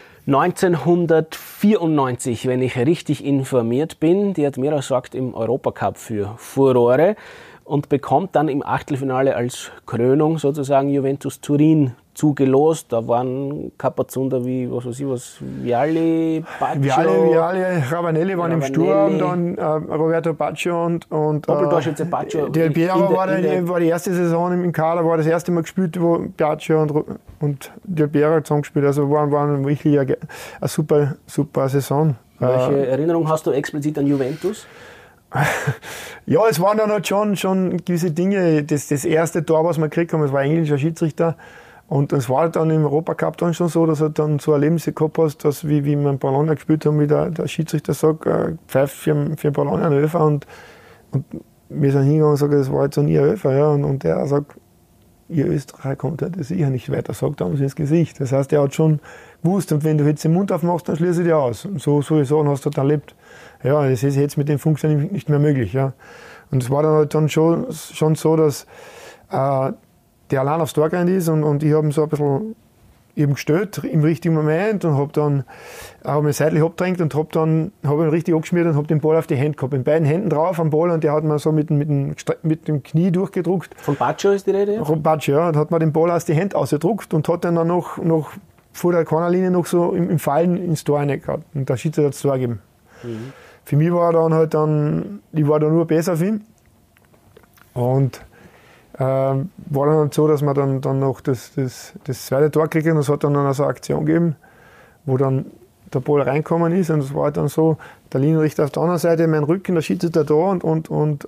S1: 1994, wenn ich richtig informiert bin, die Admira sorgt im Europacup für Furore und bekommt dann im Achtelfinale als Krönung sozusagen Juventus Turin zugelost. Da waren Capazunda wie, Vialli, Baccio.
S2: Ravanelli waren im Sturm, dann Roberto Baccio und
S1: Doppeltorschütze Baccio.
S2: Del Piero war die erste Saison im Kader, war das erste Mal gespielt, wo Baccio und Del Piero zusammengespielt. Also waren wirklich eine super Saison.
S1: Welche Erinnerung hast du explizit an Juventus?
S2: Ja, es waren dann halt schon gewisse Dinge. Das erste Tor, was wir gekriegt haben, das war ein englischer Schiedsrichter. Und es war dann im Europacup dann schon so, dass du dann so Erlebnisse gehabt hast, dass wie wir in Bologna gespielt haben, wie der Schiedsrichter sagt, pfeift für Bologna einen Elfer. Und wir sind hingegangen und sagen, das war jetzt so nie ein Elfer. Ja. Und der sagt, ihr Österreicher kommt halt sicher nicht weiter, sagt er uns ins Gesicht. Das heißt, er hat schon gewusst, und wenn du jetzt den Mund aufmachst, dann schließe ich dich aus. Und so Sachen hast du dann erlebt. Ja, das ist jetzt mit dem Funktionieren nicht mehr möglich. Ja. Und es war dann halt dann schon so, dass der allein aufs Tor gerannt ist und ich habe ihn so ein bisschen eben gestellt im richtigen Moment und habe mich seitlich abgedrängt und habe ihn richtig angeschmiert und habe den Ball auf die Hände gehabt. In beiden Händen drauf am Ball und der hat mir so mit dem Knie durchgedruckt.
S1: Von Baccio ist die Rede?
S2: Von Baccio, ja. Und hat mir den Ball aus die Hände ausgedruckt und hat dann noch vor der Cornerlinie noch so im Fallen ins Tor reingehauen. Und der Schiedsrichter hat das Tor gegeben. Mhm. Für mich war ich war da nur besser auf ihn. Und war dann so, dass wir dann noch das zweite Tor gekriegt haben und es hat dann so eine Aktion gegeben, wo dann der Ball reingekommen ist und es war dann so, der Linienrichter auf der anderen Seite, mein Rücken, der Schiedsrichter da und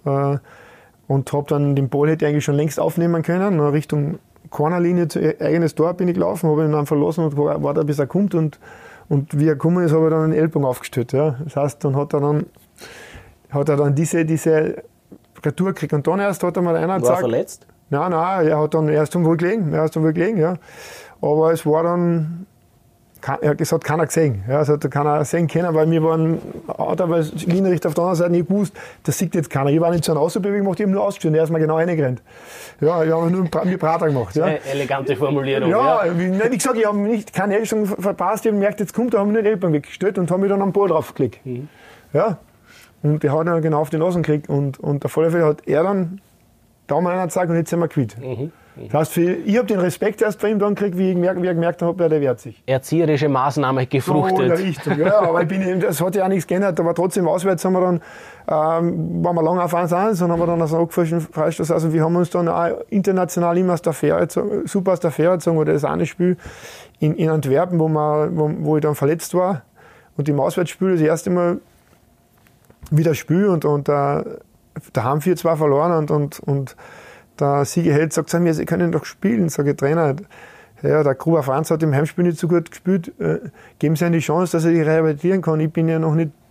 S2: habe dann den Ball hätte ich eigentlich schon längst aufnehmen können, Richtung Cornerlinie zu eigenes Tor bin ich gelaufen, habe ihn dann verlassen und warte, bis er kommt und wie er gekommen ist, habe ich dann einen Ellbogen aufgestellt. Ja. Das heißt, dann hat er dann diese Retour gekriegt. Und dann erst hat er mal einer gesagt.
S1: War er verletzt?
S2: Nein, er hat dann erst wohl gelegen, ja. Aber es war dann, es hat keiner gesehen. Ja, es hat keiner sehen können, weil wir waren, aber Linienrichter auf der anderen Seite nicht gewusst, das sieht jetzt keiner. Ich war nicht so eine Außenbewegung gemacht, ich habe nur ausgestellt, der ist mir genau reingerannt. Ja, ich habe nur mit Prater gemacht. Ja.
S1: Eine elegante Formulierung.
S2: Ja, wie gesagt, ich habe keine Ellbogen verpasst, ich habe gemerkt, jetzt kommt er, habe nur den Ellbogen weggestellt und habe mich dann am Ball draufgelegt. Mhm. Ja. Und der hat dann genau auf die Nase gekriegt und auf alle Fälle hat er dann Daumen einer gezeigt und jetzt sind wir quitt. Mhm. Das heißt, ich habe den Respekt erst bei ihm dann gekriegt, wie ich gemerkt habe, der wehrt sich.
S1: Erzieherische Maßnahme gefruchtet.
S2: So in der Richtung, ja, aber das hat ja auch nichts geändert, aber trotzdem auswärts haben wir dann, waren wir lange auf 1-1 und haben wir dann aus einem angefassten Freistoß, also wir haben uns dann auch international immer super aus der Fähre gezogen, oder das eine Spiel in Antwerpen, wo ich dann verletzt war und im Auswärtsspiel das erste Mal wieder Spiel und da haben 4-2 verloren und der Siegerheld sagt zu mir, Sie können doch spielen, sage ich, Trainer. Ja, der Gruber Franz hat im Heimspiel nicht so gut gespielt, geben Sie ihm die Chance, dass er sich rehabilitieren kann. Ich bin ja noch nicht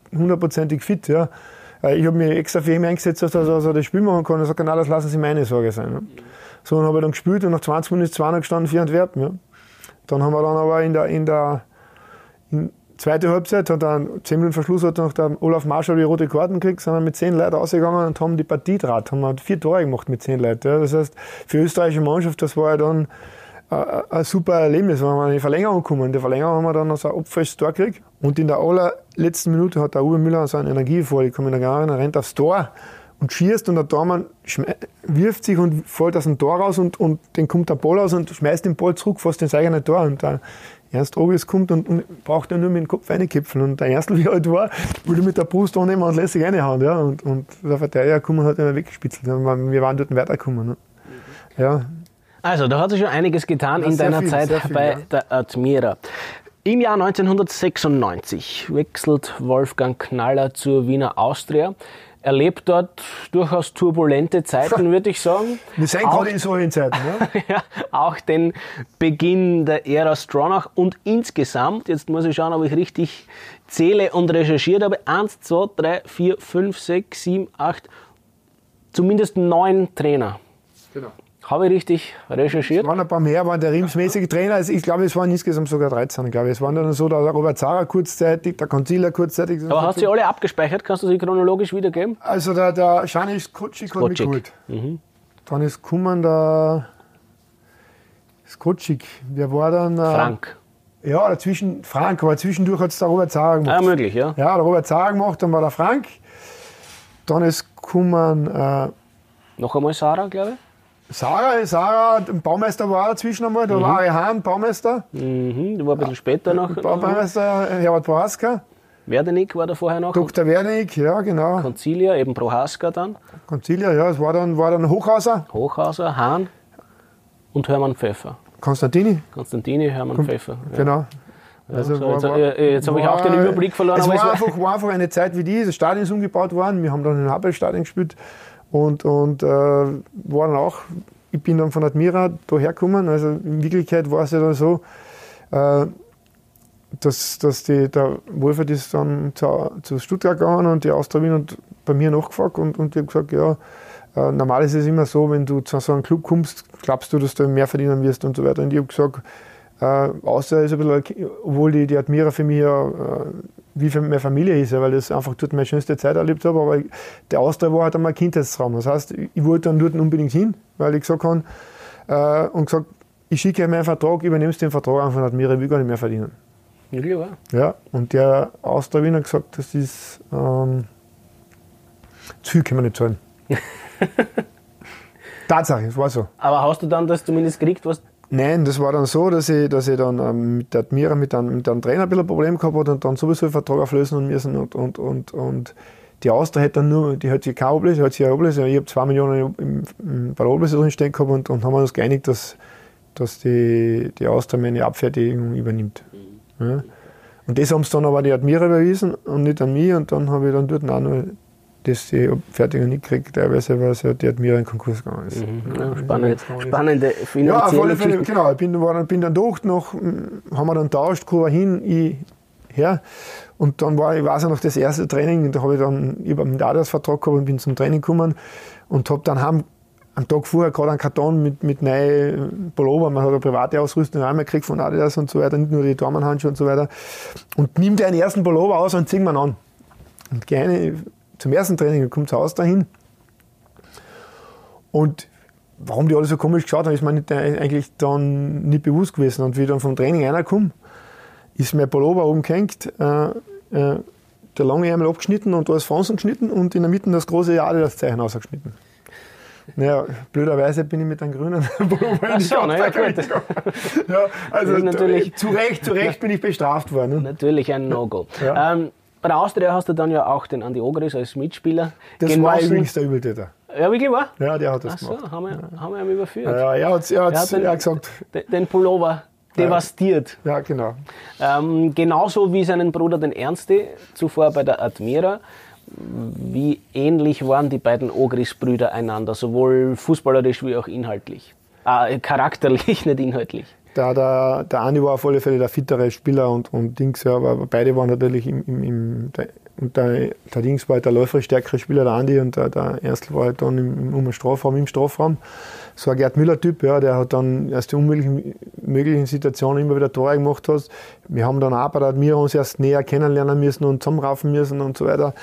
S2: hundertprozentig fit. Ja. Ich habe mich extra für ihn eingesetzt, dass er das Spiel machen kann. Er sagt, na, das lassen Sie meine Sorge sein. Ja. So, dann habe ich dann gespielt und nach 20 Minuten ist 2 gestanden, 4 Antwerpen. Ja. Dann haben wir dann aber in der zweite Halbzeit, hat dann 10 Minuten Verschluss, hat noch der Olaf Marschall die rote Karten gekriegt, sind wir mit 10 Leuten rausgegangen und haben die Partie draht, haben 4 Tore gemacht mit 10 Leuten. Ja. Das heißt, für die österreichische Mannschaft, das war ja dann ein super Erlebnis, wenn wir in die Verlängerung kommen. In der Verlängerung haben wir dann noch so ein abfälsches Tor gekriegt und in der allerletzten Minute hat der Uwe Müller so eine Energie vor, ich kann mich noch gar nicht erinnern, rennt aufs Tor und schießt und der Tormann wirft sich und fällt aus dem Tor raus und den kommt der Ball aus und schmeißt den Ball zurück fast ins eigene Tor und Ernst Ogris kommt und braucht ja nur mit dem Kopf reinkipfen. Und der Ernst, wie halt war, wollte mit der Brust annehmen und lässt sich reinhauen. Ja. Und der Verteidiger gekommen hat ihn weggespitzelt. Wir waren dort weitergekommen. Ne. Ja.
S1: Also, da hat sich schon einiges getan in deiner Zeit bei der Admira. Im Jahr 1996 wechselt Wolfgang Knaller zur Wiener Austria. Erlebt dort durchaus turbulente Zeiten, würde ich sagen.
S2: Wir sind gerade in solchen Zeiten. Ne?
S1: Ja, auch den Beginn der Ära Stronach und insgesamt, jetzt muss ich schauen, ob ich richtig zähle und recherchiert habe, 1, 2, 3, 4, 5, 6, 7, 8, zumindest 9 Trainer.
S2: Genau.
S1: Habe ich richtig recherchiert?
S2: Es waren ein paar mehr, waren der Riemsmäßige Trainer. Also ich glaube, es waren insgesamt sogar 13. Glaube ich. Es waren dann so der Robert Zara kurzzeitig, der Concealer kurzzeitig.
S1: Aber hast du sie alle abgespeichert? Kannst du sie chronologisch wiedergeben?
S2: Also der Schani Skocic hat mich geholt. Dann ist gekommen der Skocic. Wer war dann?
S1: Frank.
S2: Ja, dazwischen Frank, aber zwischendurch hat es der Robert Zara gemacht.
S1: Ah, möglich, ja.
S2: Ja, der Robert Zara gemacht, dann war der Frank. Dann ist gekommen...
S1: noch einmal Sarah, glaube ich.
S2: Sarah, der Baumeister war dazwischen einmal, der Larry Hahn, Baumeister.
S1: Der war ein bisschen später noch.
S2: Baumeister, Herbert Prohaska.
S1: Werdenig war da vorher noch.
S2: Dr. Werdenig, ja genau.
S1: Concilia, eben Prohaska dann.
S2: Concilia, ja, es war dann Hochhauser.
S1: Hochhauser, Hahn und Hermann Pfeffer.
S2: Konstantini,
S1: Hermann Pfeffer. Ja.
S2: Genau.
S1: Ja, also jetzt habe ich auch den Überblick verloren.
S2: Es war einfach eine Zeit wie die, das Stadion ist umgebaut worden, wir haben dann im Happelstadion gespielt. Und war dann auch, ich bin dann von Admira daher gekommen, also in Wirklichkeit war es ja dann so, dass der Wolfert ist dann zu Stuttgart gegangen und die Austria Wien und bei mir nachgefragt und ich habe gesagt, ja, normal ist es immer so, wenn du zu so einem Club kommst, glaubst du, dass du mehr verdienen wirst und so weiter. Und ich habe gesagt, außer ist ein bisschen, obwohl die Admira für mich ja wie für meine Familie ist, weil das einfach dort meine schönste Zeit erlebt habe, aber der Austria war halt einmal ein Kindheitsraum. Das heißt, ich wollte dann dort unbedingt hin, weil ich gesagt habe, und gesagt, ich schicke euch meinen Vertrag, übernehmst den Vertrag an von Admira, ich will gar nicht mehr verdienen. Ja, und der Austria Wien hat gesagt, das ist zu viel können wir nicht zahlen. Tatsache, es war so.
S1: Aber hast du dann das zumindest gekriegt, was...
S2: Nein, das war dann so, dass ich dann mit der Admira, mit einem Trainer ein bisschen ein Problem gehabt habe und dann sowieso den Vertrag auflösen müssen und die Austria hat dann nur, die hat sich keine Oblese, hat sich eine Oblese, ich habe 2 Millionen bei der Oblese drin stehen gehabt und haben wir uns geeinigt, dass die Austria meine Abfertigung übernimmt. Ja. Und das haben sie dann aber die Admira überwiesen und nicht an mich und dann habe ich dann dort auch noch die Abfertigung nicht gekriegt, teilweise, weil ja die Admira in Konkurs gegangen ist.
S1: Ja, spannende finanzielle
S2: ja, auf alle Fälle, genau. Ich bin dann durch, haben wir dann tauscht, Kurve hin, ich her. Und dann war, ich weiß ja noch, das erste Training, da habe ich dann über einen Adidas-Vertrag gehabt und bin zum Training gekommen und habe dann am Tag vorher gerade einen Karton mit neuen Pullover, man hat eine private Ausrüstung einmal gekriegt von Adidas und so weiter, nicht nur die Damenhandschuhe und so weiter. Und nimm den ersten Pullover aus und zieh ihn an. Und gerne zum ersten Training, kommt zu Hause dahin. Und warum die alle so komisch geschaut haben, ist mir eigentlich dann nicht bewusst gewesen. Und wie ich dann vom Training reinkomme, ist mein Pullover oben gehängt, der lange Ärmel abgeschnitten und da ist Fransen geschnitten und in der Mitte das große Adidas-Zeichen ausgeschnitten. Naja, blöderweise bin ich mit einem grünen Pullover in die Kampfzeit. Ja, also natürlich, zu Recht bin ich bestraft worden. Ne?
S1: Natürlich ein No-Go. Ja. Bei der Austria hast du dann ja auch den Andi Ogris als Mitspieler
S2: genossen. War übrigens der Übeltäter.
S1: Ja, wirklich wahr?
S2: Ja, der hat das gemacht.
S1: Ach so, haben wir ihn überführt.
S2: Ja, er hat gesagt.
S1: Den Pullover devastiert.
S2: Ja, genau.
S1: Genauso wie seinen Bruder, den Ernsti, zuvor bei der Admira. Wie ähnlich waren die beiden Ogris-Brüder einander, sowohl fußballerisch wie auch inhaltlich? Charakterlich, nicht inhaltlich.
S2: Der Andi war auf alle Fälle der fittere Spieler und Dings, ja, aber beide waren natürlich der Dings war halt der läuferisch stärkere Spieler, der Andi, und der Ernstl war halt dann im Strafraum. So ein Gerd Müller-Typ, ja, der hat dann aus den unmöglichen Situationen immer wieder Tore gemacht. Wir haben dann auch bei der Admira uns erst näher kennenlernen müssen und zusammenraufen müssen und so weiter.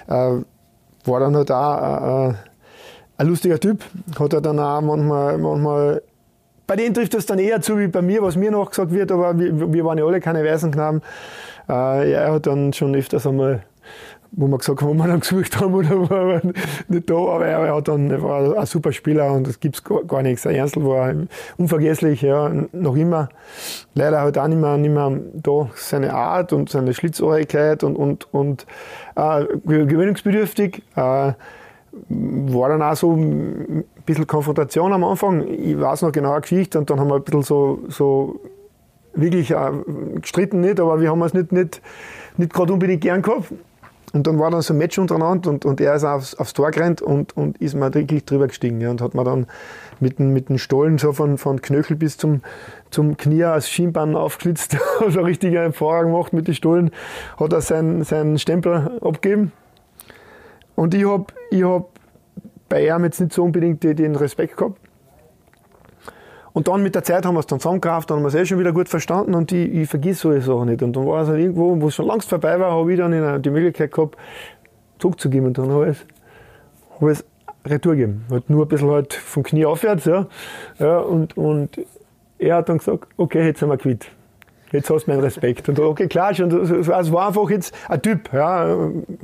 S2: War dann halt auch ein lustiger Typ. Hat er dann auch manchmal bei denen trifft das dann eher zu wie bei mir, was mir nachgesagt wird, aber wir waren ja alle keine Waisenknaben. Er hat dann schon öfters einmal, wo wir gesagt haben, wo wir dann gesucht haben, oder war er nicht da, aber er war ein super Spieler und es gibt gar nichts. Der Ernstl war unvergesslich, ja, noch immer. Leider halt auch nicht mehr da seine Art und seine Schlitzohrigkeit und gewöhnungsbedürftig. War dann auch so ein bisschen Konfrontation am Anfang. Ich weiß noch genau eine Geschichte und dann haben wir ein bisschen so wirklich gestritten nicht, aber wir haben es nicht gerade unbedingt gern gehabt. Und dann war dann so ein Match untereinander und er ist aufs Tor gerannt und ist mir wirklich drüber gestiegen. Ja, und hat mir dann mit dem Stollen so von Knöchel bis zum Knie als Schienbein aufgeschlitzt, also richtig einen Fahrer gemacht mit den Stollen, hat er seinen Stempel abgegeben. Und ich hab bei ihm jetzt nicht so unbedingt den Respekt gehabt. Und dann mit der Zeit haben wir es dann zusammengerafft, dann haben wir es schon wieder gut verstanden und ich vergiss solche Sachen nicht. Und dann war es halt irgendwo, wo es schon längst vorbei war, habe ich dann die Möglichkeit gehabt, zurückzugeben. Und dann habe ich es retour gegeben. Halt nur ein bisschen halt vom Knie aufwärts. Ja, und er hat dann gesagt, okay, jetzt sind wir quitt. Jetzt hast du meinen Respekt. Und okay, klar, schon, es war einfach jetzt ein Typ. Ja,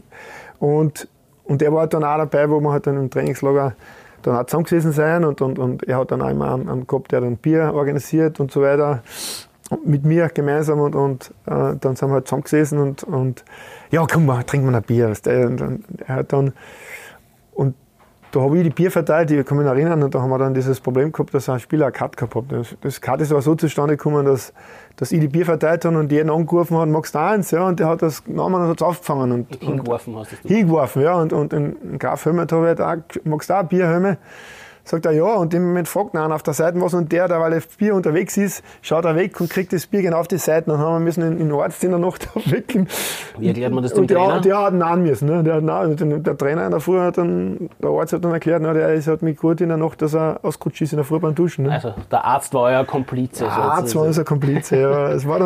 S2: und er war dann auch dabei, wo wir halt dann im Trainingslager dann auch zusammengesessen sein und er hat dann auch immer einen gehabt, der dann Bier organisiert und so weiter mit mir gemeinsam und dann sind wir halt zusammengesessen und ja, komm mal, trinken wir ein Bier. Weißt du? Und er hat dann, und da habe ich die Bier verteilt, ich kann mich noch erinnern, und da haben wir dann dieses Problem gehabt, dass ein Spieler eine Cut gehabt hat. Das Cut ist aber so zustande gekommen, dass ich die Bier verteilt habe und jeden angerufen hat, magst du eins? Ja, und der hat das genommen und hat es aufgefangen. Und
S1: hingeworfen hast du.
S2: Hingeworfen, ja. Und den Graf Helmert habe ich halt auch, magst du auch ein Bier, Helme? Sagt er, ja, und im Moment fragt er auf der Seite was, und der, weil das Bier unterwegs ist, schaut er weg und kriegt das Bier genau auf die Seite. Dann haben wir müssen in den Arzt in der Nacht aufwecken.
S1: Wie erklärt man das dem Trainer?
S2: Der hat nahen müssen. Ne? Der Trainer in der Früh hat dann, der Arzt hat dann erklärt, ne, der hat mich gut in der Nacht, dass er ausgerutscht ist in der Früh beim Duschen. Ne?
S1: Also der Arzt war euer Komplize.
S2: Der Arzt war unser Komplize, ja. Aber es war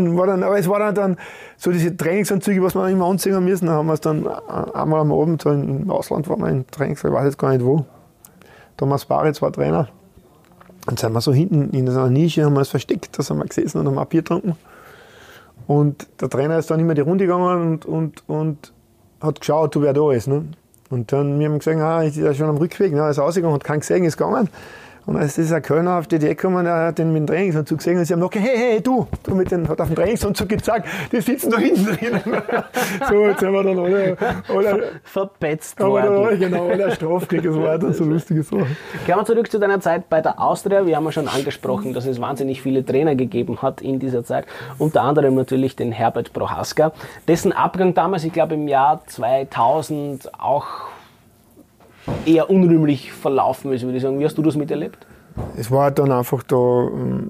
S2: dann so diese Trainingsanzüge, was wir immer anziehen haben müssen. Da haben wir es dann einmal am Abend, so im Ausland waren wir im Training, ich weiß jetzt gar nicht wo. Thomas Baritz war Trainer. Und sind wir so hinten in so einer Nische, haben wir es versteckt, da sind wir gesessen und haben ein Bier getrunken. Und der Trainer ist dann immer die Runde gegangen und hat geschaut, wer da ist. Ne? Und dann wir haben gesagt, ist er schon am Rückweg, ne? Er ist rausgegangen, hat keinen gesehen, ist gegangen. Und als dieser Kölner auf die Idee gekommen, der hat den mit dem Trainingsanzug gesehen und sie haben noch gesagt, hey, du hat auf den Trainingsanzug gezeigt, die sitzen da hinten drin. So, jetzt haben wir dann alle
S1: verpetzt worden.
S2: Genau, alle Strafe gekriegt, das war dann so lustige Sachen.
S1: Kommen wir zurück zu deiner Zeit bei der Austria. Wir haben ja schon angesprochen, dass es wahnsinnig viele Trainer gegeben hat in dieser Zeit. Unter anderem natürlich den Herbert Prohaska, dessen Abgang damals, ich glaube im Jahr 2000, auch eher unrühmlich verlaufen ist, würde ich sagen. Wie hast du das miterlebt?
S2: Es war halt dann einfach da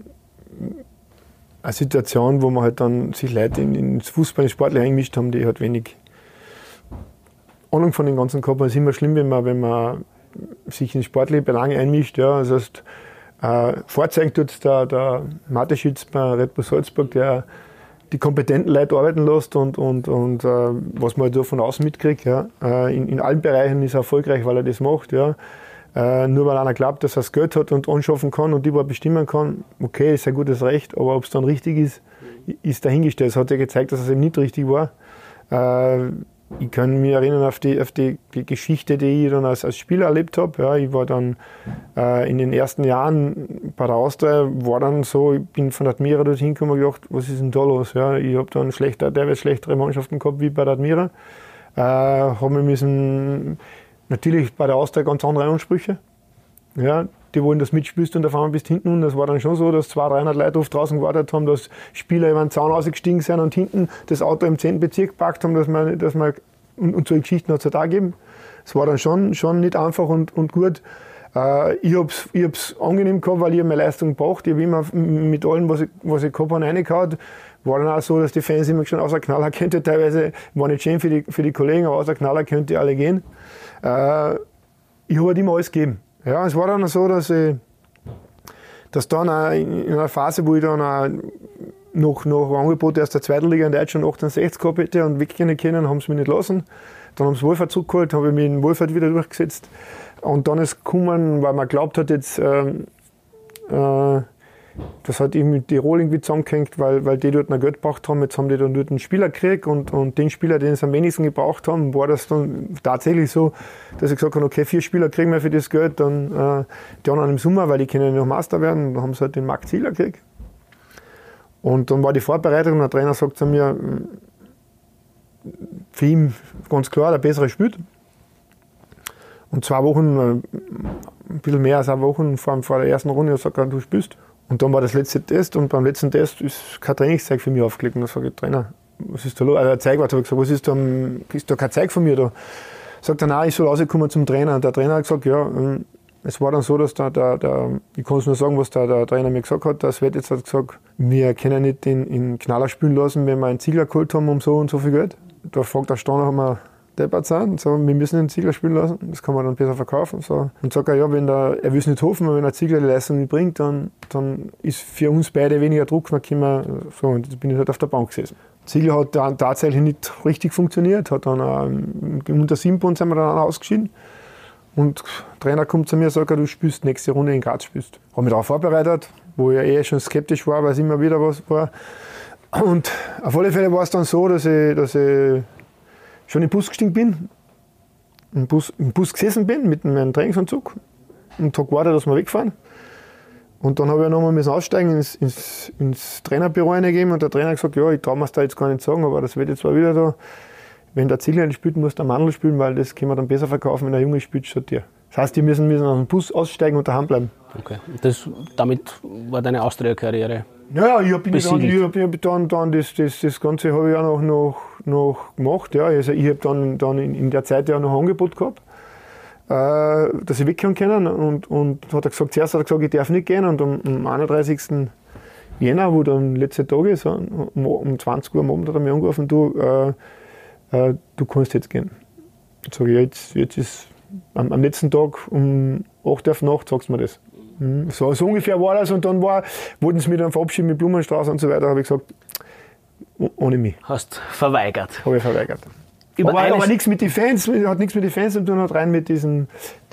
S2: eine Situation, wo man halt dann sich Leute ins Fußball, ins Sportler eingemischt haben, die halt wenig Ahnung von den ganzen gehabt haben. Es ist immer schlimm, wenn man sich in sportliche Belange einmischt. Ja. Das heißt, vorzeigen tut der Mateschitz bei Red Bull Salzburg, der die kompetenten Leute arbeiten lässt und was man halt so von außen mitkriegt. Ja. In allen Bereichen ist er erfolgreich, weil er das macht. Ja. Nur weil einer glaubt, dass er das Geld hat und anschaffen kann und überall bestimmen kann, okay, ist ein gutes Recht, aber ob es dann richtig ist dahingestellt. Es hat ja gezeigt, dass es eben nicht richtig war. Ich kann mich erinnern auf die Geschichte, die ich dann als Spieler erlebt habe. Ja, ich war dann in den ersten Jahren bei der Austria, war dann so, ich bin von der Admira dorthin gekommen und gedacht, was ist denn da los? Ja, ich habe dann teilweise schlechtere Mannschaften gehabt wie bei der Admira. Habe mir müssen natürlich bei der Austria ganz andere Ansprüche. Ja, die wollen, dass du mitspielst und auf einmal bist hinten. Und das war dann schon so, dass 200-300 Leute oft draußen gewartet haben, dass Spieler über den Zaun rausgestiegen sind und hinten das Auto im 10. Bezirk geparkt haben, dass man und solche Geschichten hat es halt auch gegeben. Es war dann schon nicht einfach und gut. Ich hab's angenehm gehabt, weil ich meine Leistung gebracht. Ich habe immer mit allem, was ich gehabt habe, reingehauen. War dann auch so, dass die Fans immer schon außer Knaller könnte. Teilweise war nicht schön für die Kollegen, aber außer Knaller könnte alle gehen. Ich habe halt immer alles gegeben. Ja, es war dann so, dass dann auch in einer Phase, wo ich dann auch noch Angebote aus der zweiten Liga in Deutschland 68 gehabt hätte und weggehen können, haben sie mich nicht lassen. Dann haben sie Wohlfahrt zurückgeholt, habe ich mich in Wohlfahrt wieder durchgesetzt. Und dann ist gekommen, weil man glaubt hat, jetzt, das hat eben mit Tirol irgendwie zusammengehängt, weil die dort noch Geld gebraucht haben. Jetzt haben die dann dort einen Spieler gekriegt und den Spieler, den sie am wenigsten gebraucht haben, war das dann tatsächlich so, dass ich gesagt habe, okay, 4 Spieler kriegen wir für das Geld, dann die anderen im Sommer, weil die können ja noch Master werden, und dann haben sie halt den Marc Zieler gekriegt. Und dann war die Vorbereitung und der Trainer sagt zu mir, für ihn ganz klar, der bessere spielt. Und 2 Wochen, ein bisschen mehr als 1 Woche vor der ersten Runde, sagt er, du spielst. Und dann war das letzte Test und beim letzten Test ist kein Trainingszeug für mich aufgelegt. Und dann sage ich, Trainer, was ist da los? Also der Zeug war, habe ich gesagt, was ist da kein Zeug von mir da? Sagt er, nein, ich soll rauskommen zum Trainer. Und der Trainer hat gesagt, ja, es war dann so, dass ich kann es nur sagen, was der Trainer mir gesagt hat, der Svet jetzt hat gesagt, wir können nicht in Knaller spielen lassen, wenn wir einen Ziegler geholt haben um so und so viel Geld. Da fragt der Steiner, haben wir deppert sein, so, wir müssen den Ziegler spielen lassen, das kann man dann besser verkaufen. So. Und sagt er, ja, er will es nicht hoffen, aber wenn der Ziegler die Leistung nicht bringt, dann ist für uns beide weniger Druck, dann können wir, so, und jetzt bin ich halt auf der Bank gesessen. Ziegler hat dann tatsächlich nicht richtig funktioniert, hat dann unter 7 Punkten sind wir dann ausgeschieden. Und der Trainer kommt zu mir und sagt, du spielst nächste Runde in Graz. Habe mich darauf vorbereitet, wo ich ja schon skeptisch war, weil es immer wieder was war. Und auf alle Fälle war es dann so, dass ich schon im Bus gestiegen bin, im Bus gesessen bin mit meinem Trainingsanzug und habe gewartet, dass wir wegfahren. Und dann habe ich nochmal aussteigen ins Trainerbüro reingegeben und der Trainer hat gesagt, ja, ich traue mir es da jetzt gar nicht sagen, aber das wird jetzt zwar wieder da. Wenn der Ziegler nicht spielt, muss der Mandl spielen, weil das können wir dann besser verkaufen, wenn der Junge spielt, statt dir. Das heißt, die müssen aus dem Bus aussteigen und daheim bleiben.
S1: Okay. Damit war deine Austria-Karriere.
S2: Ja, ich habe dann das Ganze habe ich auch noch gemacht. Ja. Also ich habe dann in der Zeit ja noch ein Angebot gehabt, dass ich wegkommen kann. Und hat er gesagt, zuerst hat er gesagt, ich darf nicht gehen. Und am 31. Jänner, wo dann letzte Tag ist, um 20 Uhr am Abend hat er mich angerufen, du kannst jetzt gehen. Jetzt sage ich, jetzt ist am letzten Tag um 8 Uhr Nacht, sagst du mir das. So ungefähr war das und dann wollten sie mich dann verabschieden mit Blumenstrauß und so weiter, habe ich gesagt, ohne mich.
S1: Hast verweigert.
S2: Habe ich verweigert. Aber nichts mit den Fans, hat nichts mit den Fans zu tun, hat rein mit diesen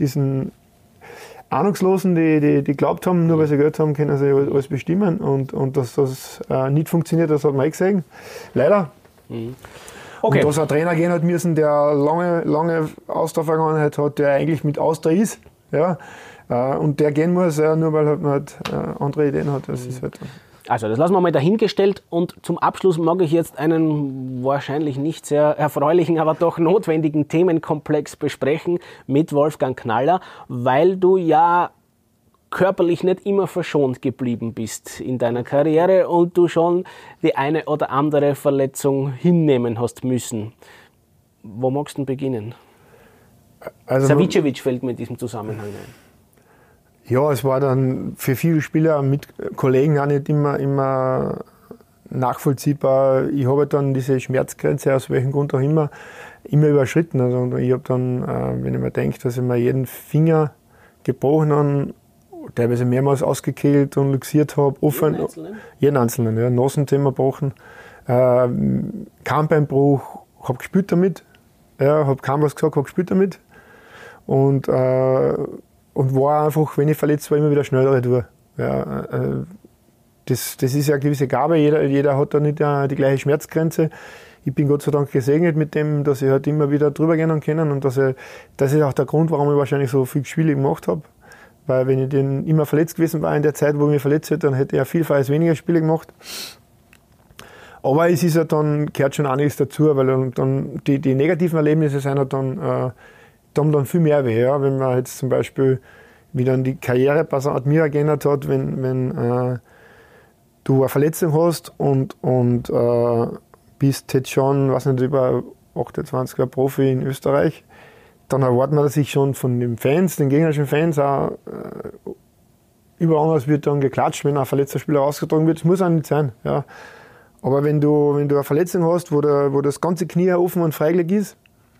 S2: Ahnungslosen, die geglaubt haben, nur weil sie Geld haben, können sie alles bestimmen und dass das nicht funktioniert, das hat man gesehen. Leider. Okay. Und dass ein Trainer gehen hat müssen, der lange Austria-Vergangenheit hat, der eigentlich mit Austria ist, ja, und der gehen muss, nur weil man halt andere Ideen hat. Das ist halt
S1: also das lassen wir mal dahingestellt und zum Abschluss mag ich jetzt einen wahrscheinlich nicht sehr erfreulichen, aber doch notwendigen Themenkomplex besprechen mit Wolfgang Knaller, weil du ja körperlich nicht immer verschont geblieben bist in deiner Karriere und du schon die eine oder andere Verletzung hinnehmen hast müssen. Wo magst du denn beginnen? Also Savicevic fällt mir in diesem Zusammenhang ein.
S2: Ja, es war dann für viele Spieler mit Kollegen auch nicht immer nachvollziehbar. Ich habe dann diese Schmerzgrenze, aus welchem Grund auch immer überschritten. Also ich habe dann, wenn ich mir denke, dass ich mir jeden Finger gebrochen habe, teilweise mehrmals ausgekehlt und luxiert habe. Jeden einzelnen, ja. Nasenthema gebrochen, Kammbeinbruch, habe gespielt damit, ja, habe kaum was gesagt, habe gespielt damit und war einfach, wenn ich verletzt war, immer wieder schneller durch. Ja, das ist ja eine gewisse Gabe, jeder hat da nicht die gleiche Schmerzgrenze. Ich bin Gott sei Dank gesegnet mit dem, dass ich halt immer wieder drüber gehen kann und das ist auch der Grund, warum ich wahrscheinlich so viel Spiele gemacht habe. Weil wenn ich immer verletzt gewesen war in der Zeit, wo ich mich verletzt hätte, dann hätte ich ja vielfach weniger Spiele gemacht. Aber es ist ja dann, gehört schon einiges dazu, weil dann die negativen Erlebnisse sind halt dann viel mehr weh. Ja? Wenn man jetzt zum Beispiel, wie dann die Karriere bei St. Admira geändert hat, wenn du eine Verletzung hast und bist jetzt schon, weiß nicht, über 28 Jahre Profi in Österreich, dann erwartet man sich schon von den Fans, den gegnerischen Fans auch, überall anders wird dann geklatscht, wenn ein verletzter Spieler ausgetragen wird. Das muss auch nicht sein. Ja. Aber wenn du eine Verletzung hast, wo das ganze Knie offen und freigelegt ist,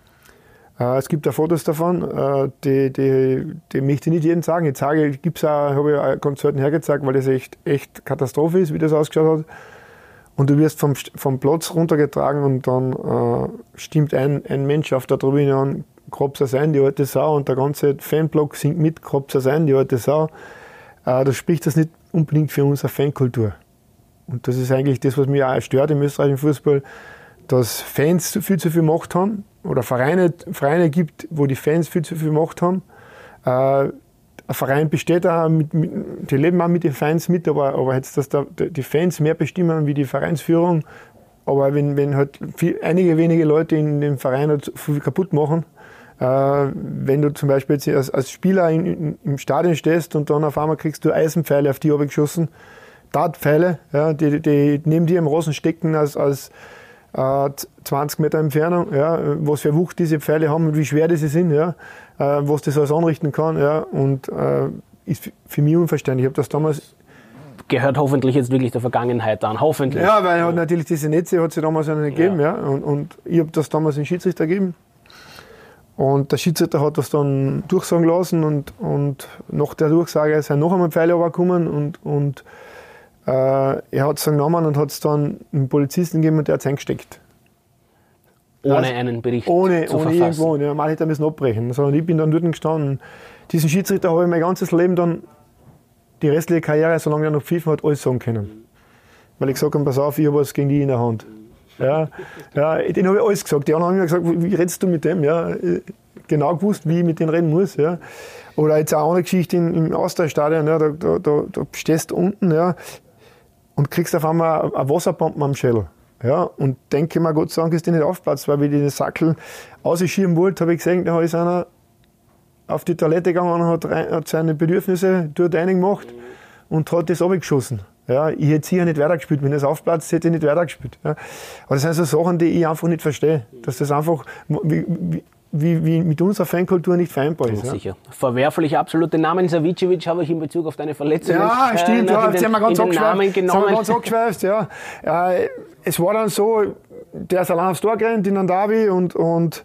S2: es gibt auch Fotos davon, die möchte ich nicht jedem sagen. Ich habe ich auch ganz selten hergezeigt, weil das echt Katastrophe ist, wie das ausgeschaut hat. Und du wirst vom Platz runtergetragen und dann stimmt ein Mensch auf der Tribüne an, Kropser sein, die alte Sau, und der ganze Fanblock singt mit, Kropser sein, die alte Sau. Da spricht das nicht unbedingt für unsere Fankultur. Und das ist eigentlich das, was mich auch stört im österreichischen Fußball, dass Fans viel zu viel Macht haben oder Vereine gibt, wo die Fans viel zu viel Macht haben. Ein Verein besteht auch, die leben auch mit den Fans mit, aber jetzt, dass die Fans mehr bestimmen wie die Vereinsführung, aber wenn halt einige wenige Leute in dem Verein halt viel kaputt machen, wenn du zum Beispiel jetzt als Spieler im Stadion stehst und dann auf einmal kriegst du Eisenpfeile auf die geschossen, Dartpfeile, ja, die neben dir im Rosen stecken als 20 Meter Entfernung, ja, was für Wucht diese Pfeile haben und wie schwer diese sind, ja, was das alles anrichten kann, ja, und ist für mich unverständlich. Ich habe das damals...
S1: Gehört hoffentlich jetzt wirklich der Vergangenheit an, hoffentlich.
S2: Ja, weil halt natürlich diese Netze hat es damals ja nicht gegeben, ja, und ich habe das damals den Schiedsrichter gegeben und der Schiedsrichter hat das dann durchsagen lassen und nach der Durchsage sind noch einmal Pfeile runtergekommen und er hat es dann genommen und hat es dann einem Polizisten gegeben und der hat es eingesteckt.
S1: Ohne einen Bericht
S2: ohne
S1: zu verfassen.
S2: Irgendwo, ja, man hätte müssen abbrechen. Also, ich bin dann dort gestanden. Diesen Schiedsrichter habe ich mein ganzes Leben dann, die restliche Karriere, solange er noch pfiffen hat, alles sagen können. Weil ich gesagt habe, pass auf, ich habe was gegen die in der Hand. Ja, den habe ich alles gesagt. Die anderen haben mir gesagt, wie redest du mit dem? Ja, genau gewusst, wie ich mit denen reden muss. Ja. Oder jetzt auch eine Geschichte im Austauschstadion, ja, da stehst du unten, ja, und kriegst auf einmal eine Wasserbombe am Schädel. Ja, und denke mir, Gott sei Dank ist die nicht aufgeplatzt, weil wie ich den Sackel ausschieben wollte, habe ich gesehen, da ist einer auf die Toilette gegangen und hat seine Bedürfnisse dort reingemacht und hat das runtergeschossen. Ja, ich hätte sicher nicht weitergespielt. Wenn das aufplatzt, hätte ich nicht weitergespielt. Ja. Aber das sind so Sachen, die ich einfach nicht verstehe. Dass das einfach wie mit unserer Fankultur nicht vereinbar ist. Ja.
S1: Sicher. Verwerflich absolut. Den Namen Savicevic habe ich in Bezug auf deine Verletzung
S2: ja, stimmt,
S1: das haben wir ganz
S2: angeschweift. Ja. Es war dann so, der ist allein aufs Tor gerannt in einem Derby und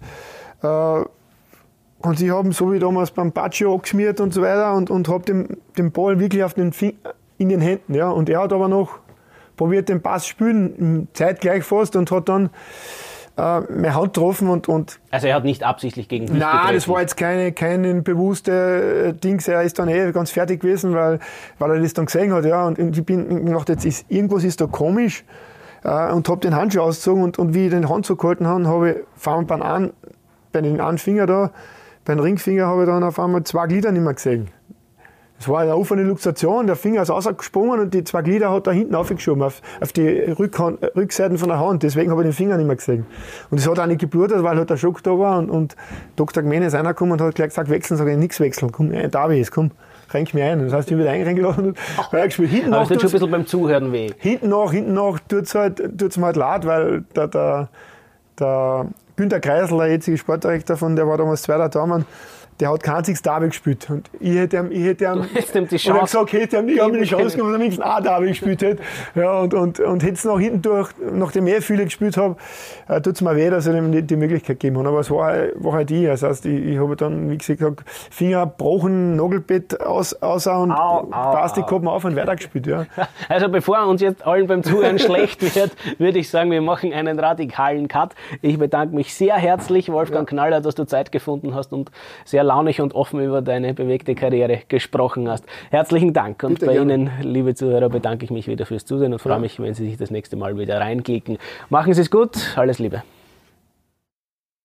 S2: sie haben so wie damals beim Baccio angeschmiert und so weiter und habe den Ball wirklich in den Händen. Ja. Und er hat aber noch probiert, den Pass zu spielen, zeitgleich fast, und hat dann meine Hand getroffen und
S1: also er hat nicht absichtlich gegen dich
S2: getroffen? Nein, das war jetzt kein bewusster Dings. Er ist dann ganz fertig gewesen, weil er das dann gesehen hat. Ja. Und ich bin gedacht, jetzt irgendwas ist da komisch, und habe den Handschuh ausgezogen und wie ich den Handschuh gehalten habe ich vor allem bei den einen Finger da, beim Ringfinger habe ich dann auf einmal 2 Glieder nicht mehr gesehen. Das war eine offene Luxation, der Finger ist rausgesprungen und die 2 Glieder hat er hinten aufgeschoben, auf die Rückseiten von der Hand. Deswegen habe ich den Finger nicht mehr gesehen. Und es hat auch nicht geblutet, weil halt der Schock da war. Und Dr. Gmeine ist reingekommen und hat gleich gesagt, wechseln. Sag ich, nichts wechseln. Komm, Davi ist, komm, renk mich ein. Das heißt, ich bin wieder eingeladen und gespielt. Hinten
S1: aber es tut schon ein bisschen beim Zuhören weh.
S2: Hinten nach tut's mir halt leid, weil der Günter Kreisel, der jetzige Sportdirektor der war damals 2. Tormann, der hat kein einziges Derby gespielt. Und ich hätte ihm die Chance. Oder gesagt, ich habe mir die Chance genommen, dass er wenigstens ein Derby gespielt hätte. Ja, und hätte es nach hinten durch, nachdem ich viele gespielt habe, tut es mir weh, dass ich ihm die Möglichkeit gegeben habe. Aber es war halt ich. Das heißt, ich habe dann, wie gesagt, Finger gebrochen, Nagelbett außer und Plastik gehabt auf und weitergespielt. Ja.
S1: Also bevor uns jetzt allen beim Zuhören schlecht wird, würde ich sagen, wir machen einen radikalen Cut. Ich bedanke mich sehr herzlich, Wolfgang Knaller, dass du Zeit gefunden hast und sehr launig und offen über deine bewegte Karriere gesprochen hast. Herzlichen Dank. Und bitte bei gerne. Ihnen, liebe Zuhörer, bedanke ich mich wieder fürs Zusehen und freue mich, wenn Sie sich das nächste Mal wieder reinklicken. Machen Sie es gut. Alles Liebe.